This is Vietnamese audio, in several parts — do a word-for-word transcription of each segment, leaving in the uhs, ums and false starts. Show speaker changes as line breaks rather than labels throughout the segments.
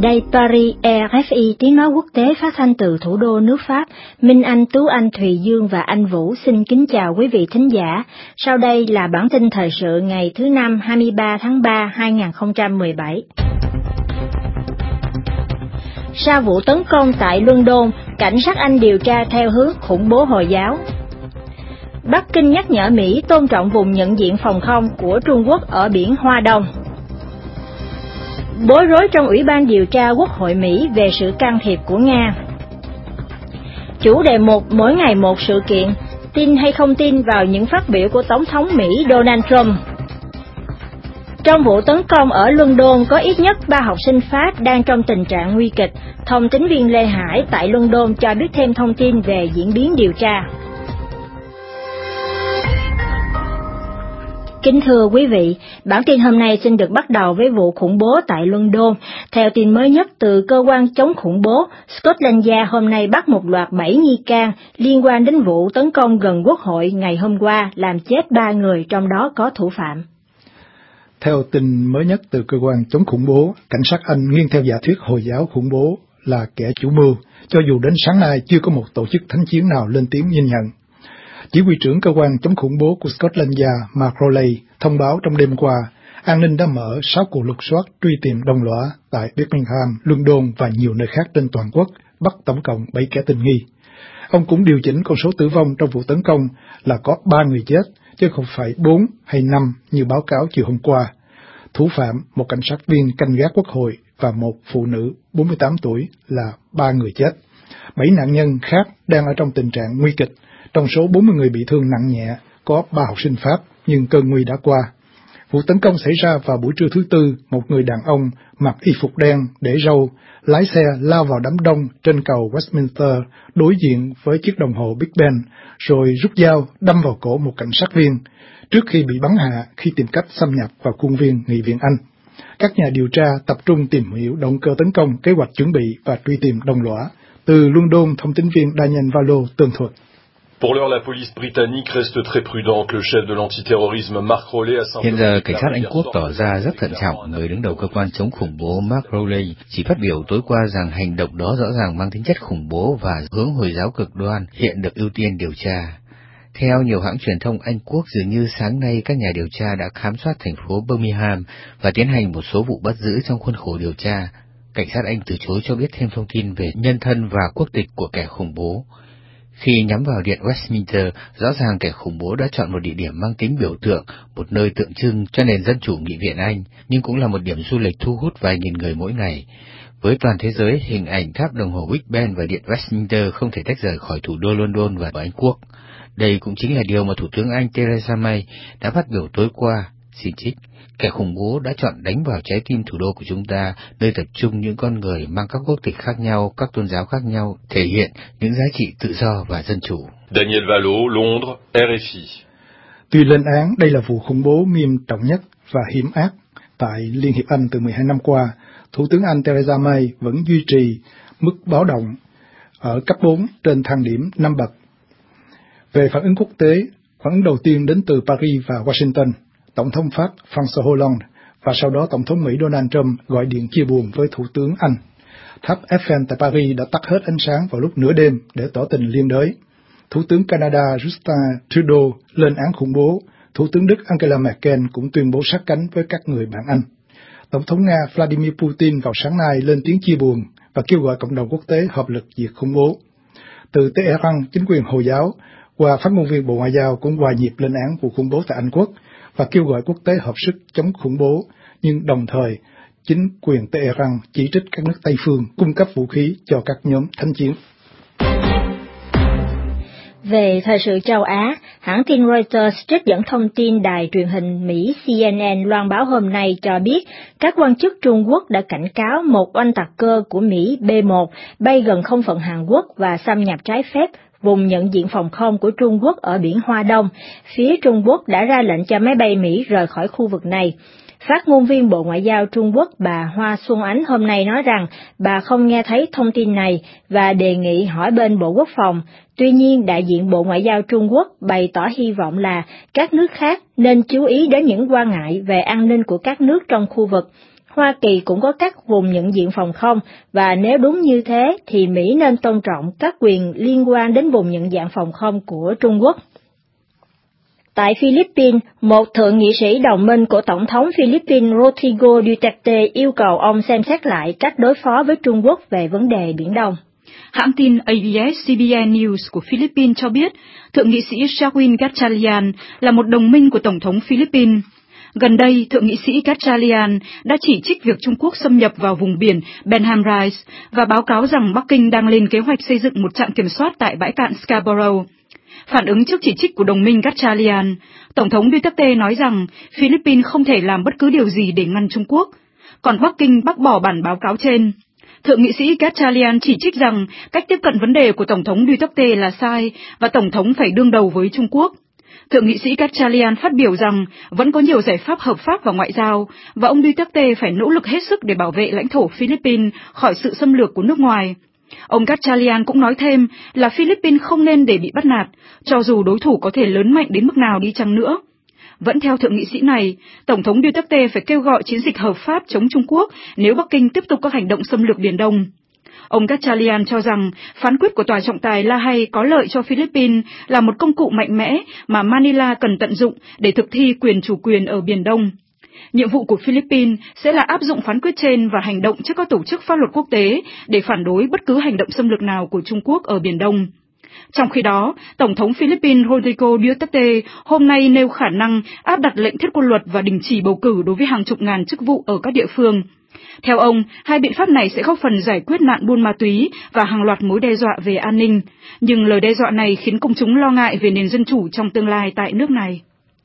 Đây Paris, rờ ép i tiếng nói quốc tế phát thanh từ thủ đô nước Pháp. Minh Anh, Tú Anh, Thùy Dương và Anh Vũ xin kính chào quý vị thính giả. Sau đây là bản tin thời sự ngày thứ Năm hai mươi ba tháng ba hai nghìn không trăm mười bảy. Sau vụ tấn công tại London, cảnh sát Anh điều tra theo hướng khủng bố Hồi giáo. Bắc Kinh nhắc nhở Mỹ tôn trọng vùng nhận diện phòng không của Trung Quốc ở biển Hoa Đông. Bối rối trong Ủy ban điều tra Quốc hội Mỹ về sự can thiệp của Nga. Chủ đề một mỗi ngày một sự kiện, tin hay không tin vào những phát biểu của Tổng thống Mỹ Donald Trump. Trong vụ tấn công ở London có ít nhất ba học sinh Pháp đang trong tình trạng nguy kịch. Thông tín viên Lê Hải tại London cho biết thêm thông tin về diễn biến điều tra. Kính thưa quý vị, bản tin hôm nay xin được bắt đầu với vụ khủng bố tại London. Theo tin mới nhất từ cơ quan chống khủng bố, Scotland Yard hôm nay bắt một loạt bảy nghi can liên quan đến vụ tấn công gần Quốc hội ngày hôm qua, làm chết ba người, trong đó có thủ phạm.
Theo tin mới nhất từ cơ quan chống khủng bố, cảnh sát Anh nghiêng theo giả thuyết Hồi giáo khủng bố là kẻ chủ mưu, cho dù đến sáng nay chưa có một tổ chức thánh chiến nào lên tiếng nhìn nhận. Chỉ huy trưởng cơ quan chống khủng bố của Scotland Yard, Mark Rowley, thông báo trong đêm qua, an ninh đã mở sáu cuộc lục soát truy tìm đồng lõa tại Birmingham, London và nhiều nơi khác trên toàn quốc, bắt tổng cộng bảy kẻ tình nghi. Ông cũng điều chỉnh con số tử vong trong vụ tấn công là có ba người chết, chứ không phải bốn hay năm như báo cáo chiều hôm qua. Thủ phạm, một cảnh sát viên canh gác quốc hội và một phụ nữ bốn mươi tám tuổi là ba người chết. Bảy nạn nhân khác đang ở trong tình trạng nguy kịch. Trong số bốn mươi người bị thương nặng nhẹ, có ba học sinh Pháp, nhưng cơn nguy đã qua. Vụ tấn công xảy ra vào buổi trưa thứ Tư, một người đàn ông mặc y phục đen, để râu, lái xe lao vào đám đông trên cầu Westminster, đối diện với chiếc đồng hồ Big Ben, rồi rút dao đâm vào cổ một cảnh sát viên, trước khi bị bắn hạ khi tìm cách xâm nhập vào khuôn viên Nghị viện Anh. Các nhà điều tra tập trung tìm hiểu động cơ tấn công, kế hoạch chuẩn bị và truy tìm đồng lõa. Từ London, thông tín viên Daniel Valo tường thuật.
Hiện giờ, cảnh sát Anh Quốc tỏ ra rất thận trọng. Người đứng đầu cơ quan chống khủng bố Mark Rowley chỉ phát biểu tối qua rằng hành động đó rõ ràng mang tính chất khủng bố và hướng Hồi giáo cực đoan hiện được ưu tiên điều tra. Theo nhiều hãng truyền thông Anh Quốc, dường như sáng nay các nhà điều tra đã khám soát thành phố Birmingham và tiến hành một số vụ bắt giữ trong khuôn khổ điều tra. Cảnh sát Anh từ chối cho biết thêm thông tin về nhân thân và quốc tịch của kẻ khủng bố. Khi nhắm vào điện Westminster, rõ ràng kẻ khủng bố đã chọn một địa điểm mang tính biểu tượng, một nơi tượng trưng cho nền dân chủ nghị viện Anh, nhưng cũng là một điểm du lịch thu hút vài nghìn người mỗi ngày. Với toàn thế giới, hình ảnh tháp đồng hồ Big Ben và điện Westminster không thể tách rời khỏi thủ đô London và Anh Quốc. Đây cũng chính là điều mà Thủ tướng Anh Theresa May đã phát biểu tối qua, xin trích. Kẻ khủng bố đã chọn đánh vào trái tim thủ đô của chúng ta, nơi tập trung những con người mang các quốc tịch khác nhau, các tôn giáo khác nhau, thể hiện những giá trị tự do và dân chủ.
Daniel Valo, Londres, rờ ép i.
Tuy lên án đây là vụ khủng bố nghiêm trọng nhất và hiểm ác tại Liên hiệp Anh từ mười hai năm qua, Thủ tướng Anh Theresa May vẫn duy trì mức báo động ở cấp bốn trên thang điểm năm bậc. Về phản ứng quốc tế, phản ứng đầu tiên đến từ Paris và Washington. Tổng thống Pháp François Hollande và sau đó Tổng thống Mỹ Donald Trump gọi điện chia buồn với Thủ tướng Anh. Tháp Eiffel tại Paris đã tắt hết ánh sáng vào lúc nửa đêm để tỏ tình liên đới. Thủ tướng Canada Justin Trudeau lên án khủng bố. Thủ tướng Đức Angela Merkel cũng tuyên bố sát cánh với các người bạn Anh. Tổng thống Nga Vladimir Putin vào sáng nay lên tiếng chia buồn và kêu gọi cộng đồng quốc tế hợp lực diệt khủng bố. Từ Tehran, chính quyền Hồi giáo qua phát ngôn viên Bộ Ngoại giao cũng hòa nhịp lên án vụ khủng bố tại Anh Quốc và kêu gọi quốc tế hợp sức chống khủng bố, nhưng đồng thời chính quyền Tehran chỉ trích các nước Tây phương cung cấp vũ khí cho các nhóm thánh chiến.
Về thời sự châu Á, hãng tin Reuters trích dẫn thông tin đài truyền hình Mỹ C N N loan báo hôm nay cho biết các quan chức Trung Quốc đã cảnh cáo một oanh tạc cơ của Mỹ B một bay gần không phận Hàn Quốc và xâm nhập trái phép vùng nhận diện phòng không của Trung Quốc ở biển Hoa Đông. Phía Trung Quốc đã ra lệnh cho máy bay Mỹ rời khỏi khu vực này. Phát ngôn viên Bộ Ngoại giao Trung Quốc bà Hoa Xuân Ánh hôm nay nói rằng bà không nghe thấy thông tin này và đề nghị hỏi bên Bộ Quốc phòng. Tuy nhiên, đại diện Bộ Ngoại giao Trung Quốc bày tỏ hy vọng là các nước khác nên chú ý đến những quan ngại về an ninh của các nước trong khu vực. Hoa Kỳ cũng có các vùng nhận diện phòng không, và nếu đúng như thế thì Mỹ nên tôn trọng các quyền liên quan đến vùng nhận dạng phòng không của Trung Quốc. Tại Philippines, một thượng nghị sĩ đồng minh của Tổng thống Philippines Rodrigo Duterte yêu cầu ông xem xét lại cách đối phó với Trung Quốc về vấn đề Biển Đông.
Hãng tin A B S C B N News của Philippines cho biết, thượng nghị sĩ Sherwin Gatchalian là một đồng minh của Tổng thống Philippines. Gần đây, thượng nghị sĩ Gatchalian đã chỉ trích việc Trung Quốc xâm nhập vào vùng biển Benham Rise và báo cáo rằng Bắc Kinh đang lên kế hoạch xây dựng một trạm kiểm soát tại bãi cạn Scarborough. Phản ứng trước chỉ trích của đồng minh Gatchalian, Tổng thống Duterte nói rằng Philippines không thể làm bất cứ điều gì để ngăn Trung Quốc, còn Bắc Kinh bác bỏ bản báo cáo trên. Thượng nghị sĩ Gatchalian chỉ trích rằng cách tiếp cận vấn đề của Tổng thống Duterte là sai và Tổng thống phải đương đầu với Trung Quốc. Thượng nghị sĩ Gatchalian phát biểu rằng vẫn có nhiều giải pháp hợp pháp và ngoại giao, và ông Duterte phải nỗ lực hết sức để bảo vệ lãnh thổ Philippines khỏi sự xâm lược của nước ngoài. Ông Gatchalian cũng nói thêm là Philippines không nên để bị bắt nạt, cho dù đối thủ có thể lớn mạnh đến mức nào đi chăng nữa. Vẫn theo thượng nghị sĩ này, Tổng thống Duterte phải kêu gọi chiến dịch hợp pháp chống Trung Quốc nếu Bắc Kinh tiếp tục các hành động xâm lược Biển Đông. Ông Gatchalian cho rằng phán quyết của Tòa trọng tài La Hay có lợi cho Philippines là một công cụ mạnh mẽ mà Manila cần tận dụng để thực thi quyền chủ quyền ở Biển Đông. Nhiệm vụ của Philippines sẽ là áp dụng phán quyết trên và hành động trước các tổ chức pháp luật quốc tế để phản đối bất cứ hành động xâm lược nào của Trung Quốc ở Biển Đông. Trong khi đó, Tổng thống Philippines Rodrigo Duterte hôm nay nêu khả năng áp đặt lệnh thiết quân luật và đình chỉ bầu cử đối với hàng chục ngàn chức vụ ở các địa phương. Theo ông, hai biện pháp này sẽ góp phần giải quyết nạn buôn ma túy và hàng loạt mối đe dọa về an ninh, nhưng lời đe dọa này khiến công chúng lo ngại về nền dân chủ trong tương lai tại nước này.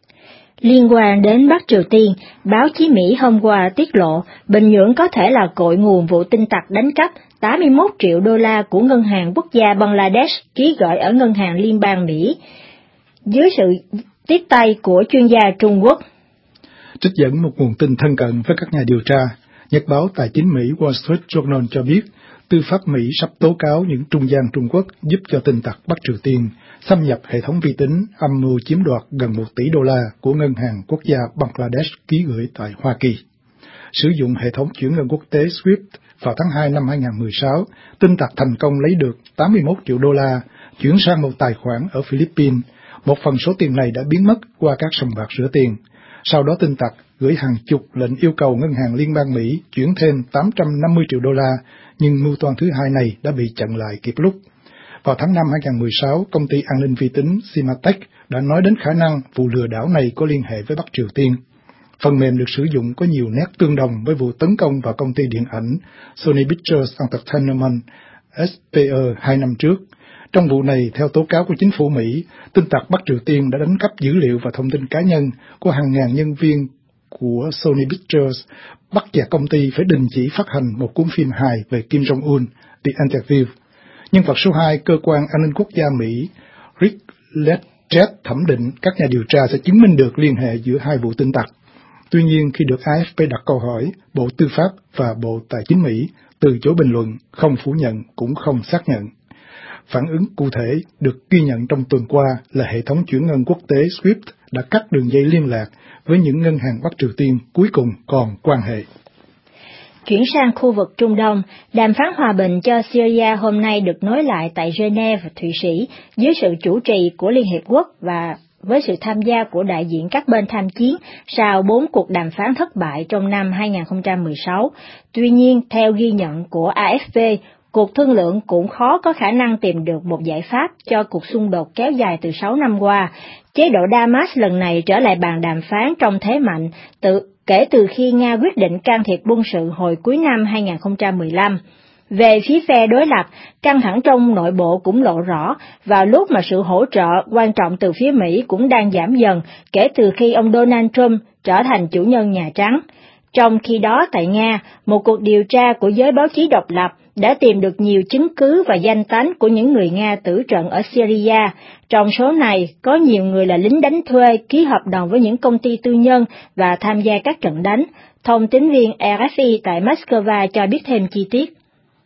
Liên quan đến Bắc Triều Tiên, báo chí Mỹ hôm qua tiết lộ Bình Nhưỡng có thể là cội nguồn vụ tin tặc đánh cắp tám mươi mốt triệu đô la của Ngân hàng Quốc gia Bangladesh ký gửi ở Ngân hàng Liên bang Mỹ, dưới sự tiếp tay của chuyên gia Trung Quốc.
Trích dẫn một nguồn tin thân cận với các nhà điều tra, nhật báo tài chính Mỹ Wall Street Journal cho biết, tư pháp Mỹ sắp tố cáo những trung gian Trung Quốc giúp cho tin tặc Bắc Triều Tiên xâm nhập hệ thống vi tính, âm mưu chiếm đoạt gần một tỷ đô la của Ngân hàng Quốc gia Bangladesh ký gửi tại Hoa Kỳ. Sử dụng hệ thống chuyển ngân quốc tế SWIFT vào tháng hai năm hai nghìn không trăm mười sáu, tin tặc thành công lấy được tám mươi mốt triệu đô la, chuyển sang một tài khoản ở Philippines. Một phần số tiền này đã biến mất qua các sòng bạc rửa tiền. Sau đó tin tặc gửi hàng chục lệnh yêu cầu Ngân hàng Liên bang Mỹ chuyển thêm tám trăm năm mươi triệu đô la, nhưng mưu toan thứ hai này đã bị chặn lại kịp lúc. Vào tháng năm hai nghìn không trăm mười sáu, công ty an ninh vi tính Symantec đã nói đến khả năng vụ lừa đảo này có liên hệ với Bắc Triều Tiên. Phần mềm được sử dụng có nhiều nét tương đồng với vụ tấn công vào công ty điện ảnh Sony Pictures Entertainment S P E hai năm trước. Trong vụ này, theo tố cáo của chính phủ Mỹ, tin tặc Bắc Triều Tiên đã đánh cắp dữ liệu và thông tin cá nhân của hàng ngàn nhân viên của Sony Pictures, bắt chẹt công ty phải đình chỉ phát hành một cuốn phim hài về Kim Jong-un, The Interview. Nhân vật số hai, cơ quan an ninh quốc gia Mỹ Rick Ledgett thẩm định các nhà điều tra sẽ chứng minh được liên hệ giữa hai vụ tin tặc. Tuy nhiên, khi được A F P đặt câu hỏi, Bộ Tư pháp và Bộ Tài chính Mỹ từ chối bình luận, không phủ nhận cũng không xác nhận. Phản ứng cụ thể được ghi nhận trong tuần qua là hệ thống chuyển ngân quốc tế SWIFT đã cắt đường dây liên lạc với những ngân hàng Bắc Triều Tiên cuối cùng còn quan hệ.
Chuyển sang khu vực Trung Đông, đàm phán hòa bình cho Syria hôm nay được nối lại tại Geneva, Thụy Sĩ, dưới sự chủ trì của Liên Hiệp Quốc và với sự tham gia của đại diện các bên tham chiến sau bốn cuộc đàm phán thất bại trong năm hai nghìn không trăm mười sáu. Tuy nhiên, theo ghi nhận của A F P, cuộc thương lượng cũng khó có khả năng tìm được một giải pháp cho cuộc xung đột kéo dài từ sáu năm qua. Chế độ Damas lần này trở lại bàn đàm phán trong thế mạnh tự kể từ khi Nga quyết định can thiệp quân sự hồi cuối năm hai nghìn không trăm mười lăm. Về phía phe đối lập, căng thẳng trong nội bộ cũng lộ rõ vào lúc mà sự hỗ trợ quan trọng từ phía Mỹ cũng đang giảm dần kể từ khi ông Donald Trump trở thành chủ nhân Nhà Trắng. Trong khi đó tại Nga, một cuộc điều tra của giới báo chí độc lập đã tìm được nhiều chứng cứ và danh tánh của những người Nga tử trận ở Syria. Trong số này, có nhiều người là lính đánh thuê ký hợp đồng với những công ty tư nhân và tham gia các trận đánh. Thông tín viên R F I tại Moscow cho biết thêm chi tiết.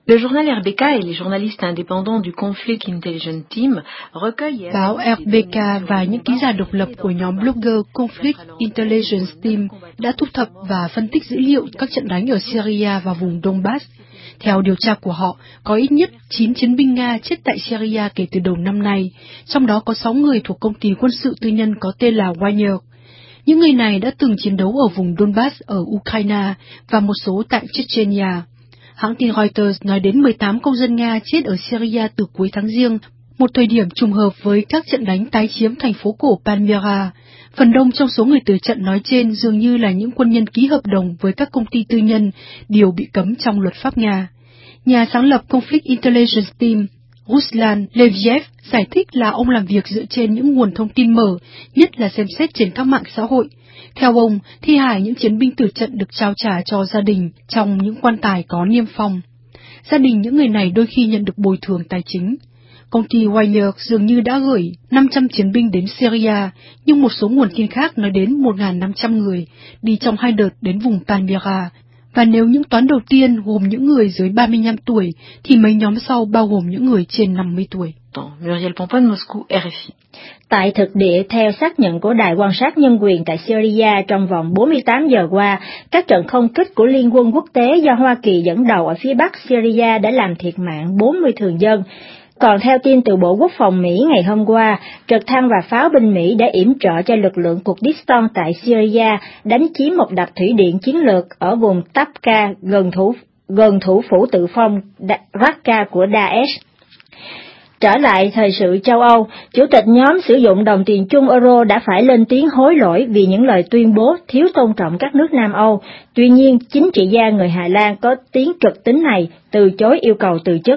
Le journal R B K et les journalistes indépendants du Conflict Intelligence Team recueillent...
Báo R B K và những ký giả độc lập của nhóm blogger Conflict Intelligence Team đã thu thập và phân tích dữ liệu các trận đánh ở Syria và vùng Donbass. Theo điều tra của họ, có ít nhất chín chiến binh Nga chết tại Syria kể từ đầu năm nay, trong đó có sáu người thuộc công ty quân sự tư nhân có tên là Wagner. Những người này đã từng chiến đấu ở vùng Donbass ở Ukraine và một số tại Chechnya. Hãng tin Reuters nói đến mười tám công dân Nga chết ở Syria từ cuối tháng Giêng, một thời điểm trùng hợp với các trận đánh tái chiếm thành phố cổ Palmyra. Phần đông trong số người tử trận nói trên dường như là những quân nhân ký hợp đồng với các công ty tư nhân, điều bị cấm trong luật pháp Nga. Nhà sáng lập Conflict Intelligence Team, Ruslan Leviev, giải thích là ông làm việc dựa trên những nguồn thông tin mở, nhất là xem xét trên các mạng xã hội. Theo ông, thi hài những chiến binh tử trận được trao trả cho gia đình trong những quan tài có niêm phong. Gia đình những người này đôi khi nhận được bồi thường tài chính. Công ty Wagner dường như đã gửi năm trăm chiến binh đến Syria, nhưng một số nguồn tin khác nói đến một nghìn năm trăm người đi trong hai đợt đến vùng Palmyra. Và nếu những toán đầu tiên gồm những người dưới ba mươi lăm tuổi, thì mấy nhóm sau bao gồm những người trên năm mươi tuổi.
Muriel Pompon, Moscou, R F I.
Tại thực địa, theo xác nhận của Đài quan sát nhân quyền tại Syria, trong vòng bốn mươi tám giờ qua, các trận không kích của Liên quân quốc tế do Hoa Kỳ dẫn đầu ở phía bắc Syria đã làm thiệt mạng bốn mươi thường dân. Còn theo tin từ Bộ Quốc phòng Mỹ ngày hôm qua, trực thăng và pháo binh Mỹ đã yểm trợ cho lực lượng Kurdistan tại Syria đánh chiếm một đập thủy điện chiến lược ở vùng Tabqa gần thủ, gần thủ phủ tự phong Raqqa của Daesh. Trở lại thời sự châu Âu, Chủ tịch nhóm sử dụng đồng tiền chung euro đã phải lên tiếng hối lỗi vì những lời tuyên bố thiếu tôn trọng các nước Nam Âu. Tuy nhiên, chính trị gia người Hà Lan có tiếng trực tính này từ chối yêu cầu từ chức.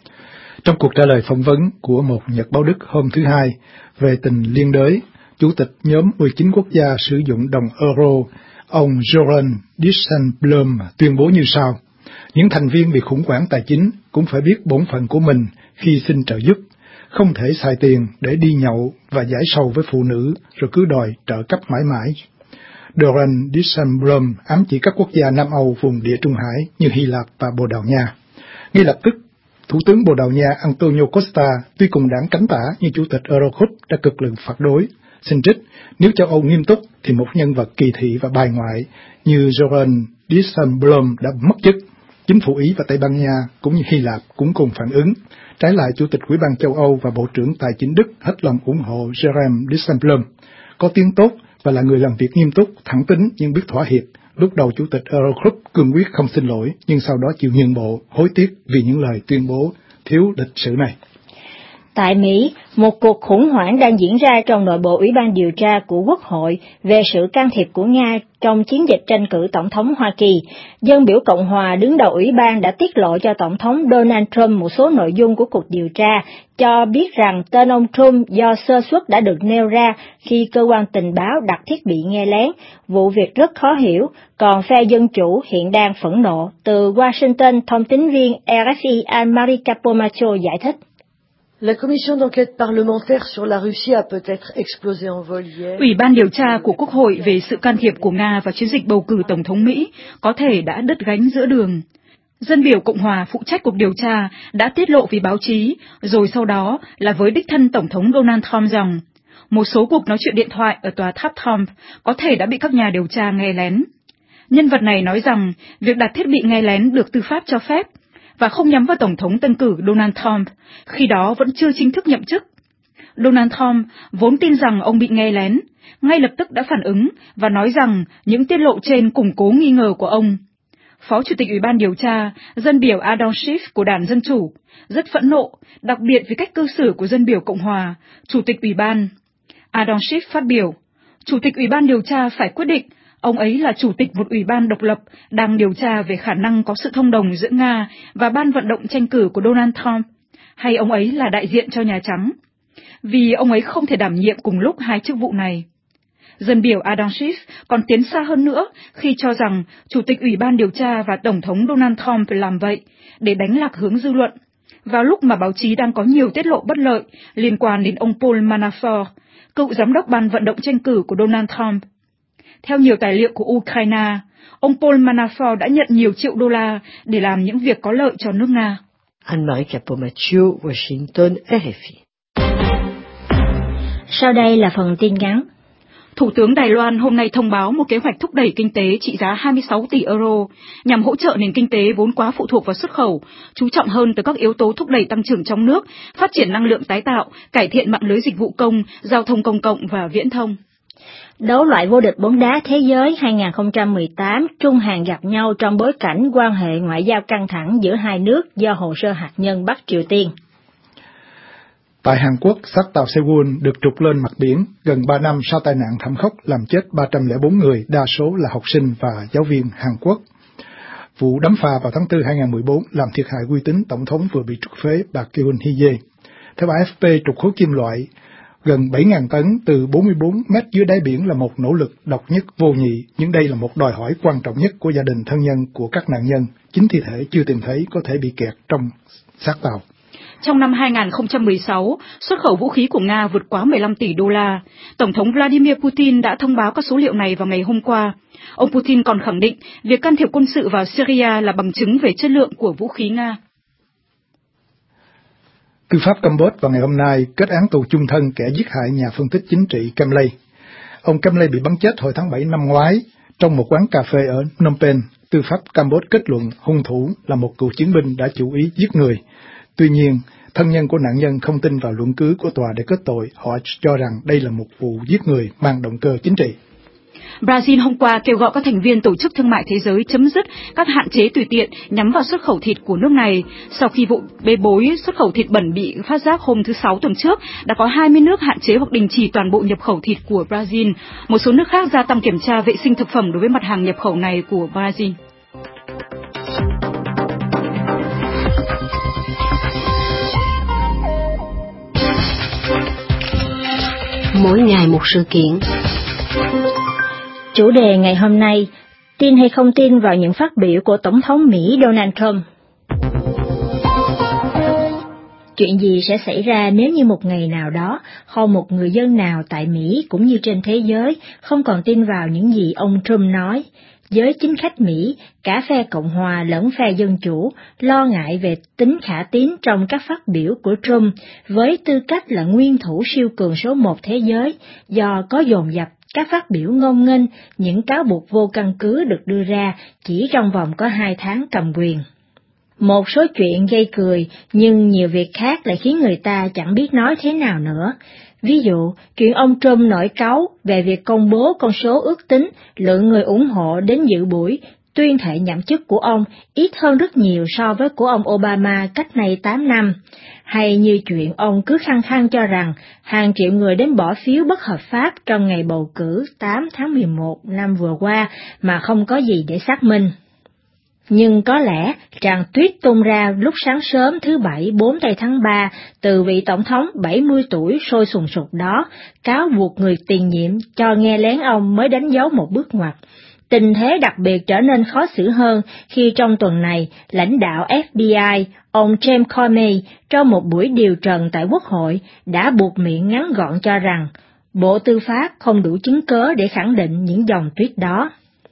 Trong cuộc trả lời phỏng vấn của một nhật báo Đức hôm thứ Hai về tình liên đới, Chủ tịch nhóm mười chín quốc gia sử dụng đồng euro, ông Göran Dijsselbloem tuyên bố như sau: những thành viên bị khủng hoảng tài chính cũng phải biết bổn phận của mình khi xin trợ giúp, không thể xài tiền để đi nhậu và giải sầu với phụ nữ rồi cứ đòi trợ cấp mãi mãi. Göran Dijsselbloem ám chỉ các quốc gia Nam Âu vùng Địa Trung Hải như Hy Lạp và Bồ Đào Nha. Ngay lập tức, Thủ tướng Bồ Đào Nha Antonio Costa, tuy cùng đảng cánh tả như Chủ tịch Eurogroup, đã cực lực phản đối. Xin trích, nếu châu Âu nghiêm túc thì một nhân vật kỳ thị và bài ngoại như Göran Dijsselbloem đã mất chức. Chính phủ Ý và Tây Ban Nha cũng như Hy Lạp cũng cùng phản ứng. Trái lại, Chủ tịch Ủy ban châu Âu và Bộ trưởng Tài chính Đức hết lòng ủng hộ Göran Dijsselbloem. Có tiếng tốt và là người làm việc nghiêm túc, thẳng tính nhưng biết thỏa hiệp. Lúc đầu Chủ tịch Eurogroup cương quyết không xin lỗi, nhưng sau đó chịu nhượng bộ, hối tiếc vì những lời tuyên bố thiếu lịch sử này.
Tại Mỹ, một cuộc khủng hoảng đang diễn ra trong nội bộ Ủy ban điều tra của Quốc hội về sự can thiệp của Nga trong chiến dịch tranh cử Tổng thống Hoa Kỳ. Dân biểu Cộng hòa đứng đầu Ủy ban đã tiết lộ cho Tổng thống Donald Trump một số nội dung của cuộc điều tra, cho biết rằng tên ông Trump do sơ suất đã được nêu ra khi cơ quan tình báo đặt thiết bị nghe lén, vụ việc rất khó hiểu, còn phe Dân Chủ hiện đang phẫn nộ. Từ Washington, thông tín viên R F I Anne-Marie Capomacho giải thích.
La commission d'enquête parlementaire sur la Russie a peut-être explosé en vol hier.
Ủy ban điều tra của Quốc hội về sự can thiệp của Nga vào chiến dịch bầu cử Tổng thống Mỹ có thể đã đứt gánh giữa đường. Dân biểu Cộng hòa phụ trách cuộc điều tra đã tiết lộ với báo chí, rồi sau đó là với đích thân Tổng thống Donald Trump rằng một số cuộc nói chuyện điện thoại ở tòa tháp Trump có thể đã bị các nhà điều tra nghe lén. Nhân vật này nói rằng việc đặt thiết bị nghe lén được tư pháp cho phép, và không nhắm vào Tổng thống tân cử Donald Trump, khi đó vẫn chưa chính thức nhậm chức. Donald Trump vốn tin rằng ông bị nghe lén, ngay lập tức đã phản ứng và nói rằng những tiết lộ trên củng cố nghi ngờ của ông. Phó Chủ tịch Ủy ban điều tra, dân biểu Adam Schiff của Đảng Dân Chủ, rất phẫn nộ, đặc biệt với cách cư xử của dân biểu Cộng hòa, Chủ tịch Ủy ban. Adam Schiff phát biểu, Chủ tịch Ủy ban điều tra phải quyết định ông ấy là chủ tịch một ủy ban độc lập đang điều tra về khả năng có sự thông đồng giữa Nga và ban vận động tranh cử của Donald Trump, hay ông ấy là đại diện cho Nhà Trắng, vì ông ấy không thể đảm nhiệm cùng lúc hai chức vụ này. Dân biểu Adam Schiff còn tiến xa hơn nữa khi cho rằng Chủ tịch Ủy ban điều tra và Tổng thống Donald Trump làm vậy để đánh lạc hướng dư luận, vào lúc mà báo chí đang có nhiều tiết lộ bất lợi liên quan đến ông Paul Manafort, cựu giám đốc ban vận động tranh cử của Donald Trump. Theo nhiều tài liệu của Ukraine, ông Paul Manafort đã nhận nhiều triệu đô la để làm những việc có lợi cho nước Nga.
Anne-Marie Capomaccio, Washington, R F I.
Sau đây là phần tin ngắn.
Thủ tướng Đài Loan hôm nay thông báo một kế hoạch thúc đẩy kinh tế trị giá hai mươi sáu tỷ euro nhằm hỗ trợ nền kinh tế vốn quá phụ thuộc vào xuất khẩu, chú trọng hơn tới các yếu tố thúc đẩy tăng trưởng trong nước, phát triển năng lượng tái tạo, cải thiện mạng lưới dịch vụ công, giao thông công cộng và viễn thông.
Đấu loại vô địch bóng đá thế giới hai không một tám, Trung Hàn gặp nhau trong bối cảnh quan hệ ngoại giao căng thẳng giữa hai nước do hồ sơ hạt nhân Bắc Triều Tiên.
Tại Hàn Quốc, xác tàu Seoul được trục lên mặt biển gần ba năm sau tai nạn thảm khốc làm chết ba trăm lẻ bốn người, đa số là học sinh và giáo viên Hàn Quốc. Vụ đắm phà vào tháng tư hai không một bốn làm thiệt hại uy tín tổng thống vừa bị trục phế bà Yoon Hye. Theo A F P, trục khối kim loại gần bảy nghìn tấn từ bốn mươi bốn mét dưới đáy biển là một nỗ lực độc nhất vô nhị, nhưng đây là một đòi hỏi quan trọng nhất của gia đình thân nhân của các nạn nhân. Chính thi thể chưa tìm thấy có thể bị kẹt trong xác tàu.
Trong năm hai không một sáu, xuất khẩu vũ khí của Nga vượt quá mười lăm tỷ đô la. Tổng thống Vladimir Putin đã thông báo các số liệu này vào ngày hôm qua. Ông Putin còn khẳng định việc can thiệp quân sự vào Syria là bằng chứng về chất lượng của vũ khí Nga.
Tư pháp Campuchia vào ngày hôm nay kết án tù chung thân kẻ giết hại nhà phân tích chính trị Kem Lê. Ông Kem Lê bị bắn chết hồi tháng bảy năm ngoái trong một quán cà phê ở Phnom Penh. Tư pháp Campuchia kết luận hung thủ là một cựu chiến binh đã chủ ý giết người. Tuy nhiên, thân nhân của nạn nhân không tin vào luận cứ của tòa để kết tội. Họ cho rằng đây là một vụ giết người mang động cơ chính trị.
Brazil hôm qua kêu gọi các thành viên Tổ chức Thương mại Thế giới chấm dứt các hạn chế tùy tiện nhắm vào xuất khẩu thịt của nước này. Sau khi vụ bê bối xuất khẩu thịt bẩn bị phát giác hôm thứ Sáu tuần trước, đã có hai mươi nước hạn chế hoặc đình chỉ toàn bộ nhập khẩu thịt của Brazil. Một số nước khác gia tăng kiểm tra vệ sinh thực phẩm đối với mặt hàng nhập khẩu này của Brazil.
Mỗi ngày một sự kiện.
Chủ đề ngày hôm nay, tin hay không tin vào những phát biểu của Tổng thống Mỹ Donald Trump. Chuyện gì sẽ xảy ra nếu như một ngày nào đó, không một người dân nào tại Mỹ cũng như trên thế giới không còn tin vào những gì ông Trump nói? Giới chính khách Mỹ, cả phe Cộng hòa lẫn phe Dân Chủ, lo ngại về tính khả tín trong các phát biểu của Trump với tư cách là nguyên thủ siêu cường số một thế giới, do có dồn dập các phát biểu ngông nghênh, những cáo buộc vô căn cứ được đưa ra chỉ trong vòng có hai tháng cầm quyền. Một số chuyện gây cười, nhưng nhiều việc khác lại khiến người ta chẳng biết nói thế nào nữa. Ví dụ, chuyện ông Trump nổi cáu về việc công bố con số ước tính lượng người ủng hộ đến dự buổi tuyên thệ nhậm chức của ông ít hơn rất nhiều so với của ông Obama cách nay tám năm. Hay như chuyện ông cứ khăng khăng cho rằng hàng triệu người đến bỏ phiếu bất hợp pháp trong ngày bầu cử tám tháng mười một năm vừa qua mà không có gì để xác minh. Nhưng có lẽ tràng tuyết tung ra lúc sáng sớm thứ Bảy bốn tây tháng ba từ vị tổng thống bảy mươi tuổi sôi sùng sục đó, cáo buộc người tiền nhiệm cho nghe lén ông mới đánh dấu một bước ngoặt. Tình thế đặc biệt trở nên khó xử hơn khi trong tuần này, lãnh đạo F B I, ông James Comey, trong một buổi điều trần tại Quốc hội, đã buộc miệng ngắn gọn cho rằng Bộ Tư pháp không đủ chứng cớ để khẳng định những dòng tweet đó.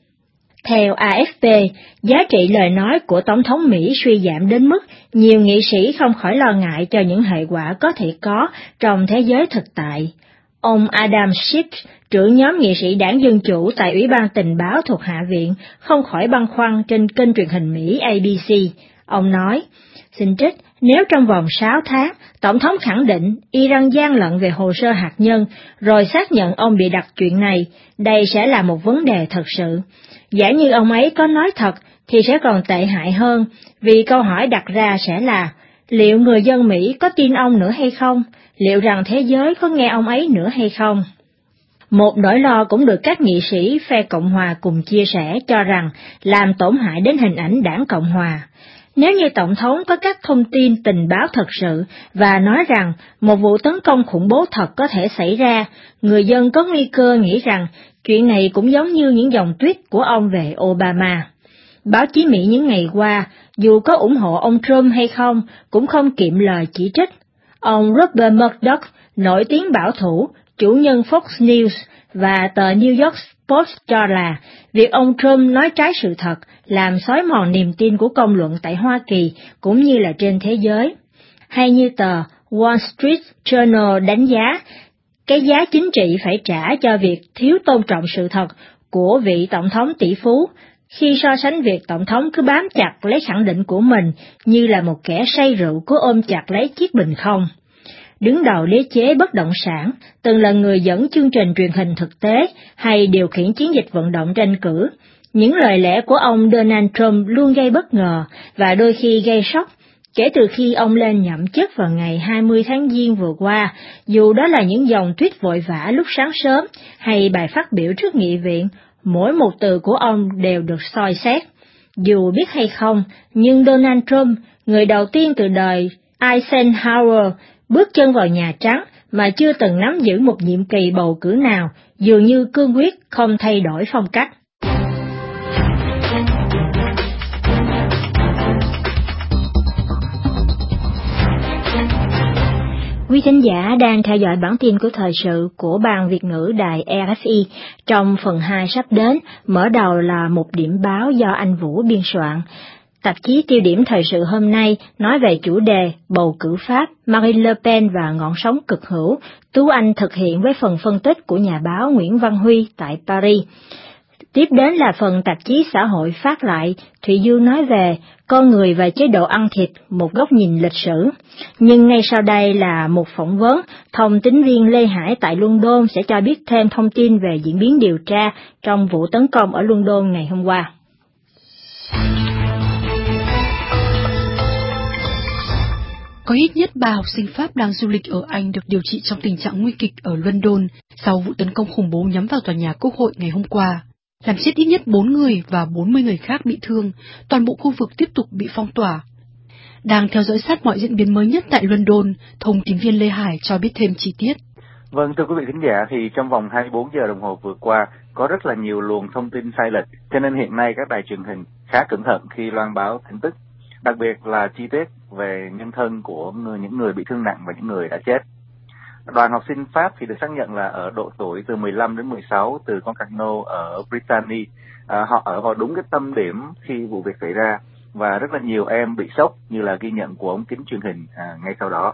Theo A F P, giá trị lời nói của Tổng thống Mỹ suy giảm đến mức nhiều nghị sĩ không khỏi lo ngại cho những hệ quả có thể có trong thế giới thực tại. Ông Adam Schiff, trưởng nhóm nghị sĩ đảng Dân Chủ tại Ủy ban Tình báo thuộc Hạ viện, không khỏi băn khoăn trên kênh truyền hình Mỹ A B C. Ông nói, xin trích, nếu trong vòng sáu tháng, Tổng thống khẳng định Iran gian lận về hồ sơ hạt nhân, rồi xác nhận ông bị đặt chuyện này, đây sẽ là một vấn đề thật sự. Giả như ông ấy có nói thật, thì sẽ còn tệ hại hơn, vì câu hỏi đặt ra sẽ là, liệu người dân Mỹ có tin ông nữa hay không? Liệu rằng thế giới có nghe ông ấy nữa hay không? Một nỗi lo cũng được các nghị sĩ phe Cộng hòa cùng chia sẻ cho rằng làm tổn hại đến hình ảnh đảng Cộng hòa. Nếu như Tổng thống có các thông tin tình báo thật sự và nói rằng một vụ tấn công khủng bố thật có thể xảy ra, người dân có nguy cơ nghĩ rằng chuyện này cũng giống như những dòng tweet của ông về Obama. Báo chí Mỹ những ngày qua, dù có ủng hộ ông Trump hay không, cũng không kiệm lời chỉ trích. Ông Robert Murdoch, nổi tiếng bảo thủ, chủ nhân Fox News và tờ New York Post cho là việc ông Trump nói trái sự thật làm xói mòn niềm tin của công luận tại Hoa Kỳ cũng như là trên thế giới. Hay như tờ Wall Street Journal đánh giá, cái giá chính trị phải trả cho việc thiếu tôn trọng sự thật của vị tổng thống tỷ phú, khi so sánh việc tổng thống cứ bám chặt lấy khẳng định của mình như là một kẻ say rượu cứ ôm chặt lấy chiếc bình không. Đứng đầu đế chế bất động sản, từng là người dẫn chương trình truyền hình thực tế hay điều khiển chiến dịch vận động tranh cử, những lời lẽ của ông Donald Trump luôn gây bất ngờ và đôi khi gây sốc. Kể từ khi ông lên nhậm chức vào ngày hai mươi tháng Giêng vừa qua, dù đó là những dòng tweet vội vã lúc sáng sớm hay bài phát biểu trước nghị viện, mỗi một từ của ông đều được soi xét. Dù biết hay không, nhưng Donald Trump, người đầu tiên từ đời Eisenhower, bước chân vào Nhà Trắng mà chưa từng nắm giữ một nhiệm kỳ bầu cử nào, dường như cương quyết không thay đổi phong cách. Quý thính giả đang theo dõi bản tin của thời sự của Ban Việt ngữ đài rờ ép i. Trong phần hai sắp đến, mở đầu là một điểm báo do anh Vũ biên soạn. Tạp chí Tiêu điểm thời sự hôm nay nói về chủ đề bầu cử Pháp, Marine Le Pen và ngọn sóng cực hữu, Tú Anh thực hiện với phần phân tích của nhà báo Nguyễn Văn Huy tại Paris. Tiếp đến là phần tạp chí xã hội phát lại, Thụy Dương nói về con người và chế độ ăn thịt, một góc nhìn lịch sử. Nhưng ngay sau đây là một phỏng vấn, thông tín viên Lê Hải tại London sẽ cho biết thêm thông tin về diễn biến điều tra trong vụ tấn công ở London ngày hôm qua.
Có ít nhất ba học sinh Pháp đang du lịch ở Anh được điều trị trong tình trạng nguy kịch ở London sau vụ tấn công khủng bố nhắm vào tòa nhà Quốc hội ngày hôm qua, làm chết ít nhất bốn người và bốn mươi người khác bị thương. Toàn bộ khu vực tiếp tục bị phong tỏa. Đang theo dõi sát mọi diễn biến mới nhất tại London, thông tín viên Lê Hải cho biết thêm chi tiết.
Vâng, thưa quý vị khán giả, thì trong vòng hai mươi bốn giờ đồng hồ vừa qua có rất là nhiều luồng thông tin sai lệch, cho nên hiện nay các đài truyền hình khá cẩn thận khi loan báo tin tức, đặc biệt là chi tiết về nhân thân của người, những người bị thương nặng và những người đã chết. Đoàn học sinh Pháp thì được xác nhận là ở độ tuổi từ mười lăm đến mười sáu, từ Concarneau ở Brittany. À, họ ở vào đúng cái tâm điểm khi vụ việc xảy ra và rất là nhiều em bị sốc, như là ghi nhận của ống kính truyền hình à, ngay sau đó.